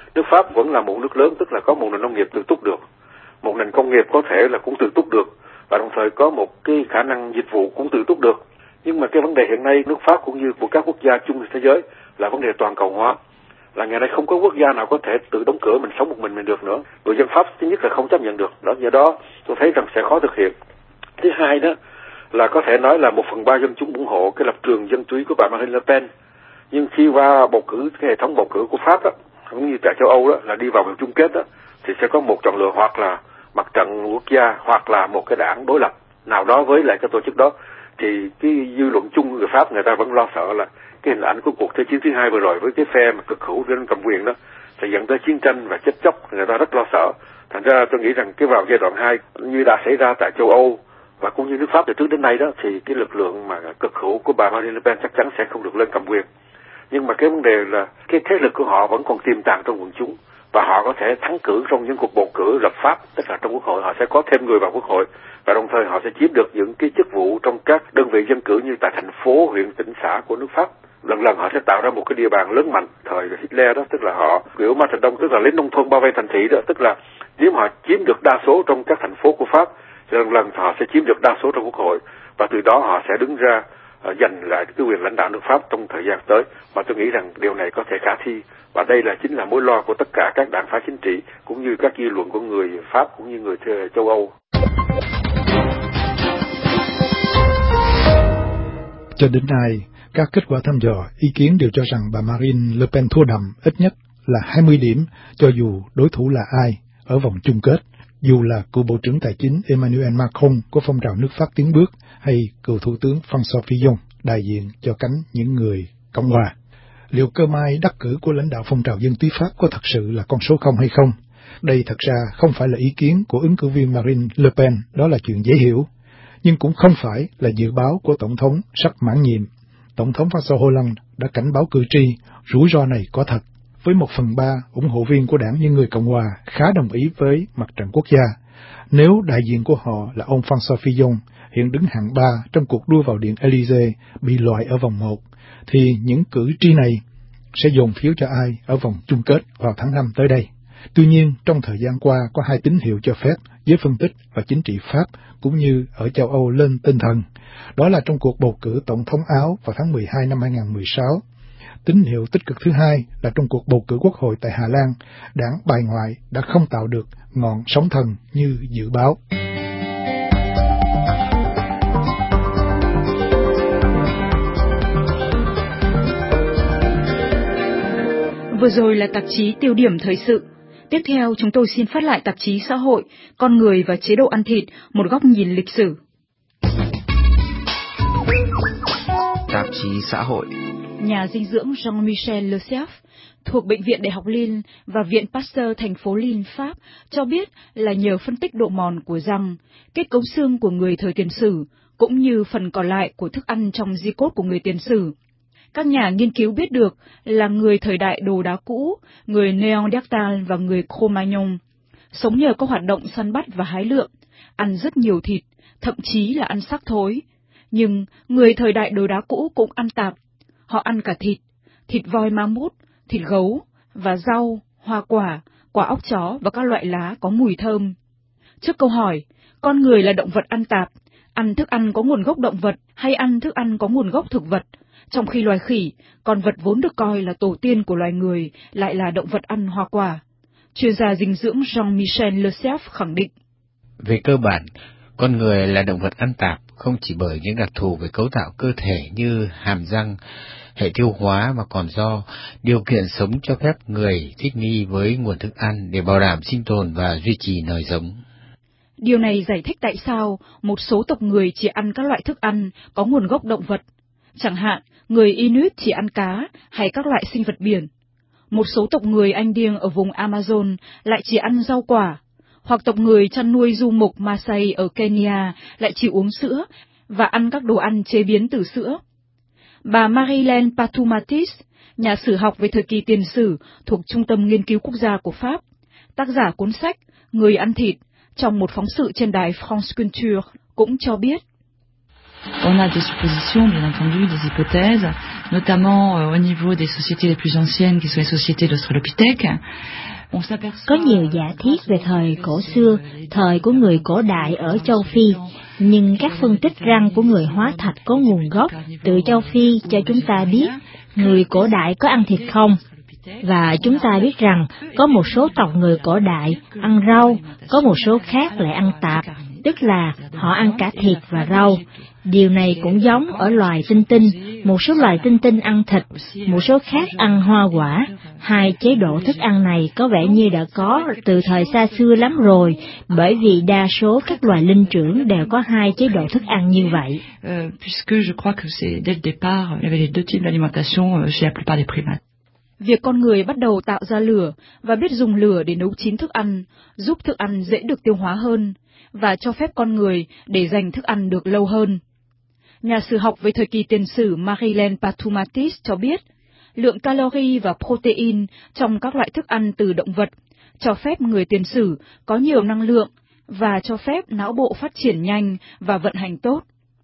nước Pháp vẫn là một nước lớn, tức là có một nền nông nghiệp tự túc được, một nền công nghiệp có thể là cũng tự túc được, và đồng thời có một cái khả năng dịch vụ cũng tự túc được. Nhưng mà cái vấn đề hiện nay nước Pháp cũng như của các quốc gia chung thế giới là vấn đề toàn cầu hóa, là ngày nay không có quốc gia nào có thể tự đóng cửa mình sống một mình mình được nữa. Người dân Pháp thứ nhất là không chấp nhận được đó, do đó tôi thấy rằng sẽ khó thực hiện. Thứ hai đó là có thể nói là một phần ba dân chúng ủng hộ cái lập trường dân túy của bà Marine Le Pen, nhưng khi qua bầu cử, cái hệ thống bầu cử của Pháp đó, cũng như tại châu Âu đó, là đi vào vòng chung kết đó, thì sẽ có một chọn lựa hoặc là mặt trận quốc gia hoặc là một cái đảng đối lập nào đó với lại cái tổ chức đó. Thì cái dư luận chung người Pháp người ta vẫn lo sợ là cái hình ảnh của cuộc thế chiến thứ hai vừa rồi với cái phe mà cực hữu bên cầm quyền đó sẽ dẫn tới chiến tranh và chết chóc, người ta rất lo sợ. Thành ra tôi nghĩ rằng cái vào giai đoạn hai như đã xảy ra tại châu Âu và cũng như nước Pháp từ trước đến nay đó, thì cái lực lượng mà cực hữu của bà Marine Le Pen chắc chắn sẽ không được lên cầm quyền. Nhưng mà cái vấn đề là cái thế lực của họ vẫn còn tiềm tàng trong quần chúng, và họ có thể thắng cử trong những cuộc bầu cử lập pháp, tức là trong quốc hội họ sẽ có thêm người vào quốc hội, và đồng thời họ sẽ chiếm được những cái chức vụ trong các đơn vị dân cử như tại thành phố, huyện, tỉnh, xã của nước Pháp. Lần lần họ sẽ tạo ra một cái địa bàn lớn mạnh thời Hitler đó, tức là họ kiểu Mao Trạch Đông, tức là lấy nông thôn bao vây thành thị đó, tức là nếu họ chiếm được đa số trong các thành phố của Pháp thì lần lần họ sẽ chiếm được đa số trong quốc hội, và từ đó họ sẽ đứng ra uh, giành lại cái quyền lãnh đạo nước Pháp trong thời gian tới. Mà tôi nghĩ rằng điều này có thể khả thi, và đây là chính là mối lo của tất cả các đảng phái chính trị cũng như các dư luận của người Pháp cũng như người châu Âu.
Cho đến nay, các kết quả thăm dò ý kiến đều cho rằng bà Marine Le Pen thua đậm ít nhất là hai mươi điểm, cho dù đối thủ là ai ở vòng chung kết, dù là cựu Bộ trưởng Tài chính Emmanuel Macron của phong trào nước Pháp tiến bước hay cựu Thủ tướng François Fillon đại diện cho cánh những người Cộng hòa. Liệu cơ may đắc cử của lãnh đạo phong trào dân túy Pháp có thật sự là con số không hay không? Đây thật ra không phải là ý kiến của ứng cử viên Marine Le Pen, đó là chuyện dễ hiểu, nhưng cũng không phải là dự báo của Tổng thống sắp mãn nhiệm. Tổng thống François Hollande đã cảnh báo cử tri rủi ro này có thật, với một phần ba ủng hộ viên của đảng Những người Cộng hòa khá đồng ý với mặt trận quốc gia. Nếu đại diện của họ là ông François Fillon, hiện đứng hạng ba trong cuộc đua vào Điện Élysée, bị loại ở vòng một, thì những cử tri này sẽ dồn phiếu cho ai ở vòng chung kết vào tháng năm tới đây. Tuy nhiên, trong thời gian qua có hai tín hiệu cho phép giới phân tích và chính trị Pháp cũng như ở châu Âu lên tinh thần. Đó là trong cuộc bầu cử tổng thống Áo vào tháng mười hai năm hai nghìn không trăm mười sáu. Tín hiệu tích cực thứ hai là trong cuộc bầu cử quốc hội tại Hà Lan, đảng bài ngoại đã không tạo được ngọn sóng thần như dự báo.
Vừa rồi là tạp chí Tiêu điểm thời sự. Tiếp theo chúng tôi xin phát lại tạp chí Xã hội, Con người và chế độ ăn thịt, một góc nhìn lịch sử.
Tạp chí Xã hội.
Nhà dinh dưỡng Jean-Michel Le Cerf thuộc Bệnh viện Đại học Lille và Viện Pasteur thành phố Lille, Pháp cho biết là nhờ phân tích độ mòn của răng, kết cấu xương của người thời tiền sử, cũng như phần còn lại của thức ăn trong di cốt của người tiền sử, các nhà nghiên cứu biết được là người thời đại đồ đá cũ, người Néanderthal và người Cro-Magnon sống nhờ các hoạt động săn bắt và hái lượm, ăn rất nhiều thịt, thậm chí là ăn xác thối. Nhưng người thời đại đồ đá cũ cũng ăn tạp. Họ ăn cả thịt, thịt voi ma mút, thịt gấu và rau, hoa quả, quả óc chó và các loại lá có mùi thơm. Trước câu hỏi, con người là động vật ăn tạp, ăn thức ăn có nguồn gốc động vật hay ăn thức ăn có nguồn gốc thực vật, trong khi loài khỉ, con vật vốn được coi là tổ tiên của loài người, lại là động vật ăn hoa quả. Chuyên gia dinh dưỡng Jean-Michel Le Cerf khẳng định.
Về cơ bản, con người là động vật ăn tạp không chỉ bởi những đặc thù về cấu tạo cơ thể như hàm răng, hệ tiêu hóa, mà còn do điều kiện sống cho phép người thích nghi với nguồn thức ăn để bảo đảm sinh tồn và duy trì nòi giống.
Điều này giải thích tại sao một số tộc người chỉ ăn các loại thức ăn có nguồn gốc động vật. Chẳng hạn, người Inuit chỉ ăn cá hay các loại sinh vật biển. Một số tộc người Anh Điêng ở vùng Amazon lại chỉ ăn rau quả, hoặc tộc người chăn nuôi du mục Maasai ở Kenya lại chỉ uống sữa và ăn các đồ ăn chế biến từ sữa. Bà Marilène Patoumatis, nhà sử học về thời kỳ tiền sử thuộc Trung tâm Nghiên cứu Quốc gia của Pháp, tác giả cuốn sách Người ăn thịt, trong một phóng sự trên đài France Culture cũng cho biết.
On a des suppositions, bien entendu, des hypothèses, notamment euh, au niveau des sociétés les plus anciennes, qui sont les sociétés d'Australopithèques.
Có nhiều giả thiết về thời cổ xưa, thời của người cổ đại ở châu Phi, nhưng các phân tích răng của người hóa thạch có nguồn gốc từ châu Phi cho chúng ta biết người cổ đại có ăn thịt không. Và chúng ta biết rằng có một số tộc người cổ đại ăn rau, có một số khác lại ăn tạp, tức là họ ăn cả thịt và rau. Điều này cũng giống ở loài tinh tinh, một số loài tinh tinh ăn thịt, một số khác ăn hoa quả. Hai chế độ thức ăn này có vẻ như đã có từ thời xa xưa lắm rồi, bởi vì đa số các loài linh trưởng đều có hai chế độ thức ăn như vậy.
Euh, puisque je crois que c'est dès le départ, il y avait les deux types d'alimentation chez la plupart des primates.
Việc con người bắt đầu tạo ra lửa và biết dùng lửa để nấu chín thức ăn, giúp thức ăn dễ được tiêu hóa hơn, và cho phép con người để dành thức ăn được lâu hơn. Nhà sử học về thời kỳ tiền sử Marilyn Patomatis cho biết, lượng calorie và protein trong các loại thức ăn từ động vật cho phép người tiền sử có nhiều năng lượng và cho phép não bộ phát triển nhanh và vận hành tốt.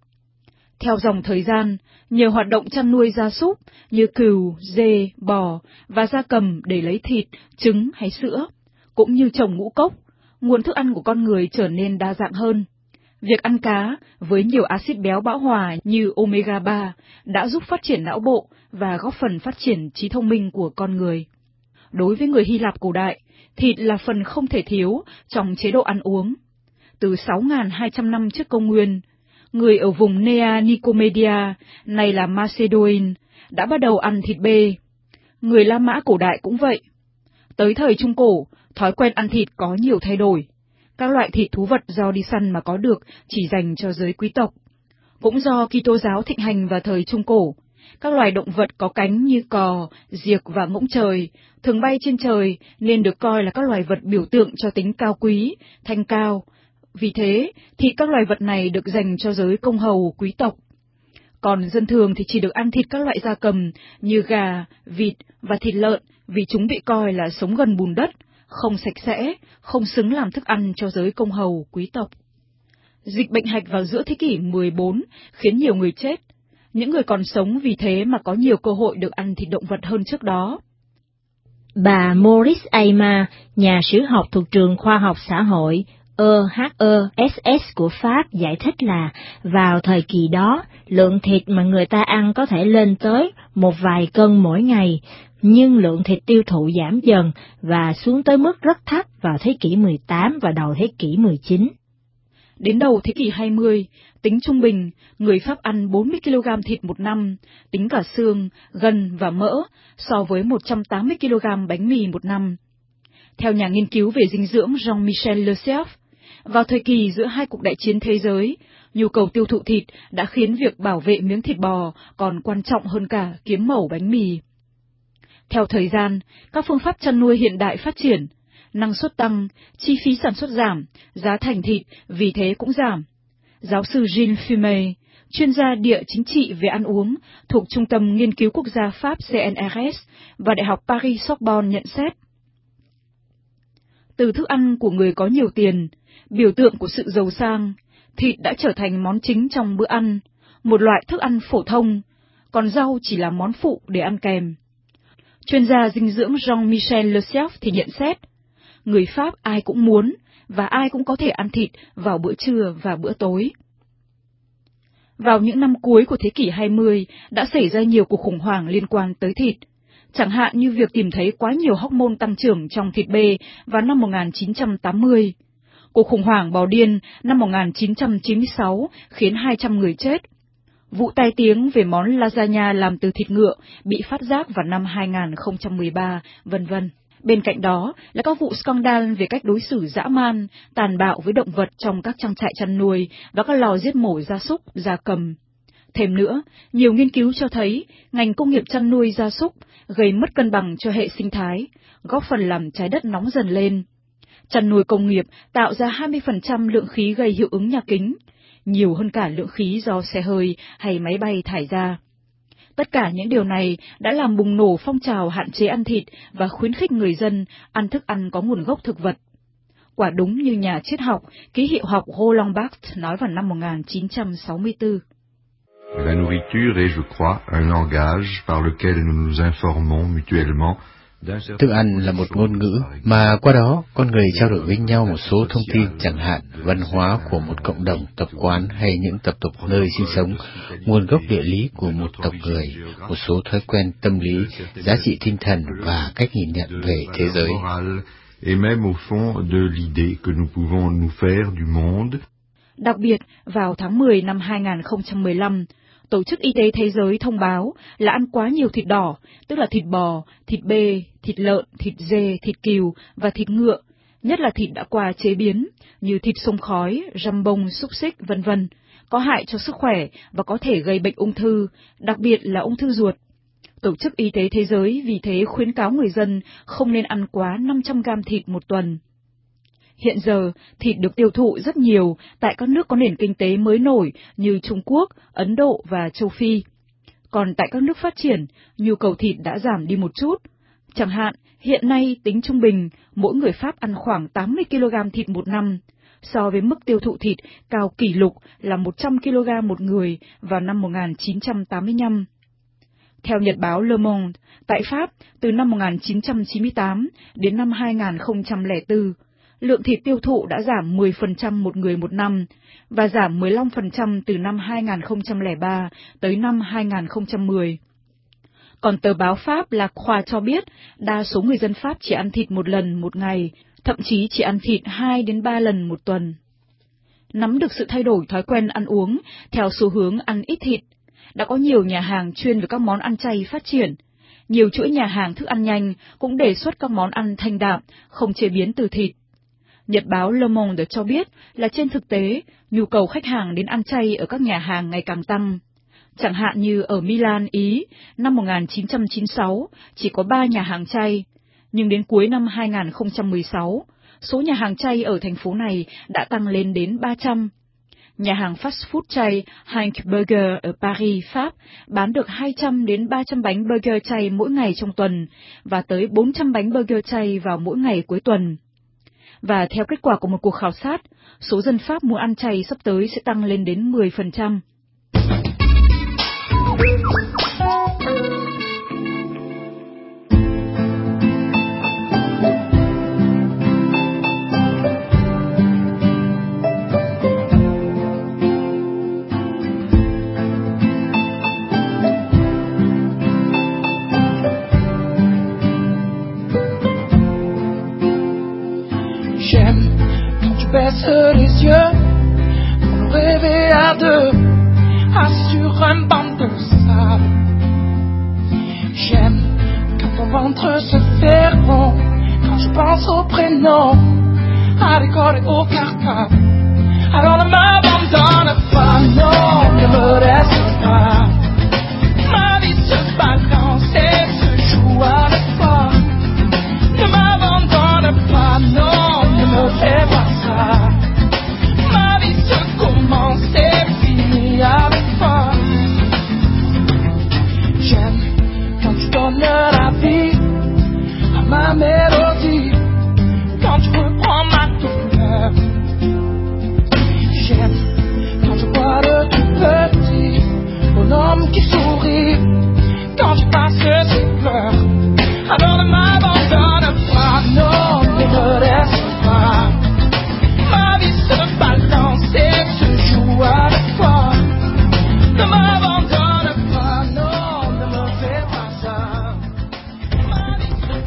Theo dòng thời gian, nhiều hoạt động chăn nuôi gia súc như cừu, dê, bò và gia cầm để lấy thịt, trứng hay sữa, cũng như trồng ngũ cốc, nguồn thức ăn của con người trở nên đa dạng hơn. Việc ăn cá với nhiều axit béo bão hòa như omega ba đã giúp phát triển não bộ và góp phần phát triển trí thông minh của con người. Đối với người Hy Lạp cổ đại, thịt là phần không thể thiếu trong chế độ ăn uống. Từ sáu nghìn hai trăm năm trước công nguyên, người ở vùng Nea Nicomedia, nay là Macedon, đã bắt đầu ăn thịt bê. Người La Mã cổ đại cũng vậy. Tới thời Trung Cổ, thói quen ăn thịt có nhiều thay đổi. Các loại thịt thú vật do đi săn mà có được chỉ dành cho giới quý tộc. Cũng do Kitô giáo thịnh hành vào thời Trung Cổ, các loài động vật có cánh như cò, diệc và ngỗng trời thường bay trên trời nên được coi là các loài vật biểu tượng cho tính cao quý, thanh cao. Vì thế, thịt các loài vật này được dành cho giới công hầu, quý tộc. Còn dân thường thì chỉ được ăn thịt các loại gia cầm như gà, vịt và thịt lợn vì chúng bị coi là sống gần bùn đất, không sạch sẽ, không xứng làm thức ăn cho giới công hầu, quý tộc. Dịch bệnh hạch vào giữa thế kỷ mười bốn khiến nhiều người chết. Những người còn sống vì thế mà có nhiều cơ hội được ăn thịt động vật hơn trước đó.
Bà Maurice Aymar, nhà sử học thuộc trường khoa học xã hội E H E S S của Pháp giải thích là vào thời kỳ đó, lượng thịt mà người ta ăn có thể lên tới một vài cân mỗi ngày, nhưng lượng thịt tiêu thụ giảm dần và xuống tới mức rất thấp vào thế kỷ mười tám và đầu thế kỷ mười chín.
Đến đầu thế kỷ hai mươi, tính trung bình, người Pháp ăn bốn mươi ki lô gam thịt một năm, tính cả xương, gân và mỡ, so với một trăm tám mươi ki lô gam bánh mì một năm. Theo nhà nghiên cứu về dinh dưỡng Jean-Michel Le Cerf, vào thời kỳ giữa hai cuộc đại chiến thế giới, nhu cầu tiêu thụ thịt đã khiến việc bảo vệ miếng thịt bò còn quan trọng hơn cả kiếm mẩu bánh mì. Theo thời gian, các phương pháp chăn nuôi hiện đại phát triển, năng suất tăng, chi phí sản xuất giảm, giá thành thịt vì thế cũng giảm. Giáo sư Gilles Fumet, chuyên gia địa chính trị về ăn uống thuộc Trung tâm Nghiên cứu Quốc gia Pháp C N R S và Đại học Paris-Sorbonne nhận xét. Từ thức ăn của người có nhiều tiền, biểu tượng của sự giàu sang, thịt đã trở thành món chính trong bữa ăn, một loại thức ăn phổ thông, còn rau chỉ là món phụ để ăn kèm. Chuyên gia dinh dưỡng Jean-Michel Le Cerf thì nhận xét, người Pháp ai cũng muốn và ai cũng có thể ăn thịt vào bữa trưa và bữa tối. Vào những năm cuối của thế kỷ hai mươi đã xảy ra nhiều cuộc khủng hoảng liên quan tới thịt, chẳng hạn như việc tìm thấy quá nhiều hormone tăng trưởng trong thịt bê vào năm một nghìn chín trăm tám mươi. Cuộc khủng hoảng bò điên năm một nghìn chín trăm chín mươi sáu khiến hai trăm người chết. Vụ tai tiếng về món lasagna làm từ thịt ngựa bị phát giác vào năm hai nghìn không trăm mười ba, vân vân. Bên cạnh đó là các vụ scandal về cách đối xử dã man, tàn bạo với động vật trong các trang trại chăn nuôi và các lò giết mổ gia súc, gia cầm. Thêm nữa, nhiều nghiên cứu cho thấy ngành công nghiệp chăn nuôi gia súc gây mất cân bằng cho hệ sinh thái, góp phần làm trái đất nóng dần lên. Chăn nuôi công nghiệp tạo ra hai mươi phần trăm lượng khí gây hiệu ứng nhà kính, nhiều hơn cả lượng khí do xe hơi hay máy bay thải ra. Tất cả những điều này đã làm bùng nổ phong trào hạn chế ăn thịt và khuyến khích người dân ăn thức ăn có nguồn gốc thực vật. Quả đúng như nhà triết học, ký hiệu học Roland Barthes nói vào năm một nghìn chín trăm sáu mươi tư.
La nourriture est, je crois, un langage par lequel nous nous informons mutuellement.
Thức ăn là một ngôn ngữ mà qua đó con người trao đổi với nhau một số thông tin, chẳng hạn văn hóa của một cộng đồng, tập quán hay những tập tục nơi sinh sống, nguồn gốc địa lý của một tộc người, một số thói quen tâm lý, giá trị tinh thần và cách nhìn nhận về thế giới.
Et même au fond de l'idée que nous pouvons nous faire du monde.
Đặc biệt, vào tháng mười năm hai nghìn không trăm mười lăm, Tổ chức Y tế Thế giới thông báo là ăn quá nhiều thịt đỏ, tức là thịt bò, thịt bê, thịt lợn, thịt dê, thịt cừu và thịt ngựa, nhất là thịt đã qua chế biến, như thịt xông khói, jambon, xúc xích, vân vân, có hại cho sức khỏe và có thể gây bệnh ung thư, đặc biệt là ung thư ruột. Tổ chức Y tế Thế giới vì thế khuyến cáo người dân không nên ăn quá năm trăm gam thịt một tuần. Hiện giờ, thịt được tiêu thụ rất nhiều tại các nước có nền kinh tế mới nổi như Trung Quốc, Ấn Độ và châu Phi. Còn tại các nước phát triển, nhu cầu thịt đã giảm đi một chút. Chẳng hạn, hiện nay tính trung bình, mỗi người Pháp ăn khoảng tám mươi ki lô gam thịt một năm, so với mức tiêu thụ thịt cao kỷ lục là một trăm ki lô gam một người vào năm một nghìn chín trăm tám mươi lăm. Theo nhật báo Le Monde, tại Pháp, từ năm một nghìn chín trăm chín mươi tám đến năm hai nghìn không trăm lẻ bốn, lượng thịt tiêu thụ đã giảm mười phần trăm một người một năm, và giảm mười lăm phần trăm từ năm hai nghìn không trăm lẻ ba tới năm hai nghìn không trăm mười. Còn tờ báo Pháp La Croix cho biết, đa số người dân Pháp chỉ ăn thịt một lần một ngày, thậm chí chỉ ăn thịt hai đến ba lần một tuần. Nắm được sự thay đổi thói quen ăn uống theo xu hướng ăn ít thịt, đã có nhiều nhà hàng chuyên về các món ăn chay phát triển. Nhiều chuỗi nhà hàng thức ăn nhanh cũng đề xuất các món ăn thanh đạm, không chế biến từ thịt. Nhật báo Le Monde cho biết là trên thực tế, nhu cầu khách hàng đến ăn chay ở các nhà hàng ngày càng tăng. Chẳng hạn như ở Milan, Ý, năm một nghìn chín trăm chín mươi sáu chỉ có ba nhà hàng chay, nhưng đến cuối năm hai nghìn không trăm mười sáu, số nhà hàng chay ở thành phố này đã tăng lên đến ba trăm. Nhà hàng fast food chay Hank Burger ở Paris, Pháp bán được hai trăm đến ba trăm bánh burger chay mỗi ngày trong tuần và tới bốn trăm bánh burger chay vào mỗi ngày cuối tuần. Và theo kết quả của một cuộc khảo sát, số dân Pháp muốn ăn chay sắp tới sẽ tăng lên đến mười phần trăm.
Baisse les yeux pour nous rêver à deux, assis sur un banc de sable. J'aime quand ton ventre se fait rond, quand je pense au prénom, à l'école et au cartable. Alors ne m'abandonne pas, non, ne me laisse pas. Ma vie se balance et se joue avec toi. Ne m'abandonne pas, non, ne me fais pas. Ma vie se commence et finit avec toi. J'aime quand tu donnes la vie à ma mélodie, quand tu reprends ma douleur. J'aime quand je vois le tout petit bonhomme qui sourit, quand je passe ses pleurs. Alors ne m'abandonne pas, non, ne me laisse pas. Ma vie se balance et se joue avec toi. Ne m'abandonne pas, non, ne me fais pas ça. Ma vie se...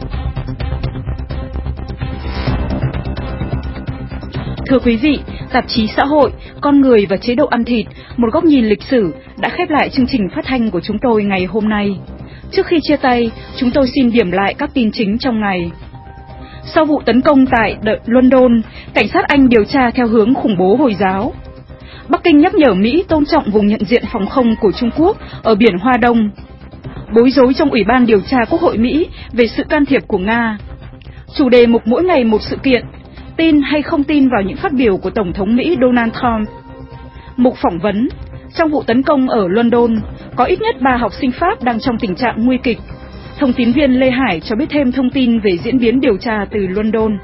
Thưa quý vị, tạp chí Xã hội, Con người và chế độ ăn thịt, một góc nhìn lịch sử đã khép lại chương trình phát thanh của chúng tôi ngày hôm nay. Trước khi chia tay, chúng tôi xin điểm lại các tin chính trong ngày. Sau vụ tấn công tại London, cảnh sát Anh điều tra theo hướng khủng bố Hồi giáo. Bắc Kinh nhắc nhở Mỹ tôn trọng vùng nhận diện phòng không của Trung Quốc ở biển Hoa Đông. Bối rối trong Ủy ban điều tra Quốc hội Mỹ về sự can thiệp của Nga. Chủ đề mục mỗi ngày một sự kiện, tin hay không tin vào những phát biểu của Tổng thống Mỹ Donald Trump. Mục phỏng vấn, trong vụ tấn công ở London, có ít nhất ba học sinh Pháp đang trong tình trạng nguy kịch. Thông tín viên Lê Hải cho biết thêm thông tin về diễn biến điều tra từ London.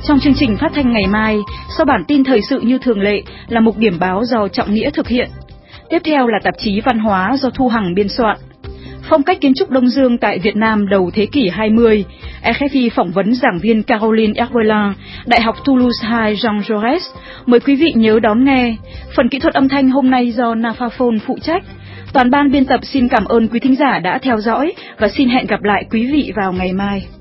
Trong chương trình phát thanh ngày mai, sau bản tin thời sự như thường lệ là mục điểm báo do Trọng Nghĩa thực hiện. Tiếp theo là tạp chí văn hóa do Thu Hằng biên soạn. Phong cách kiến trúc Đông Dương tại Việt Nam đầu thế kỷ hai mươi, rờ ép i phỏng vấn giảng viên Caroline Erwelin, Đại học Toulouse hai Jean Jaurès. Mời quý vị nhớ đón nghe. Phần kỹ thuật âm thanh hôm nay do Nafaphone phụ trách. Toàn ban biên tập xin cảm ơn quý thính giả đã theo dõi và xin hẹn gặp lại quý vị vào ngày mai.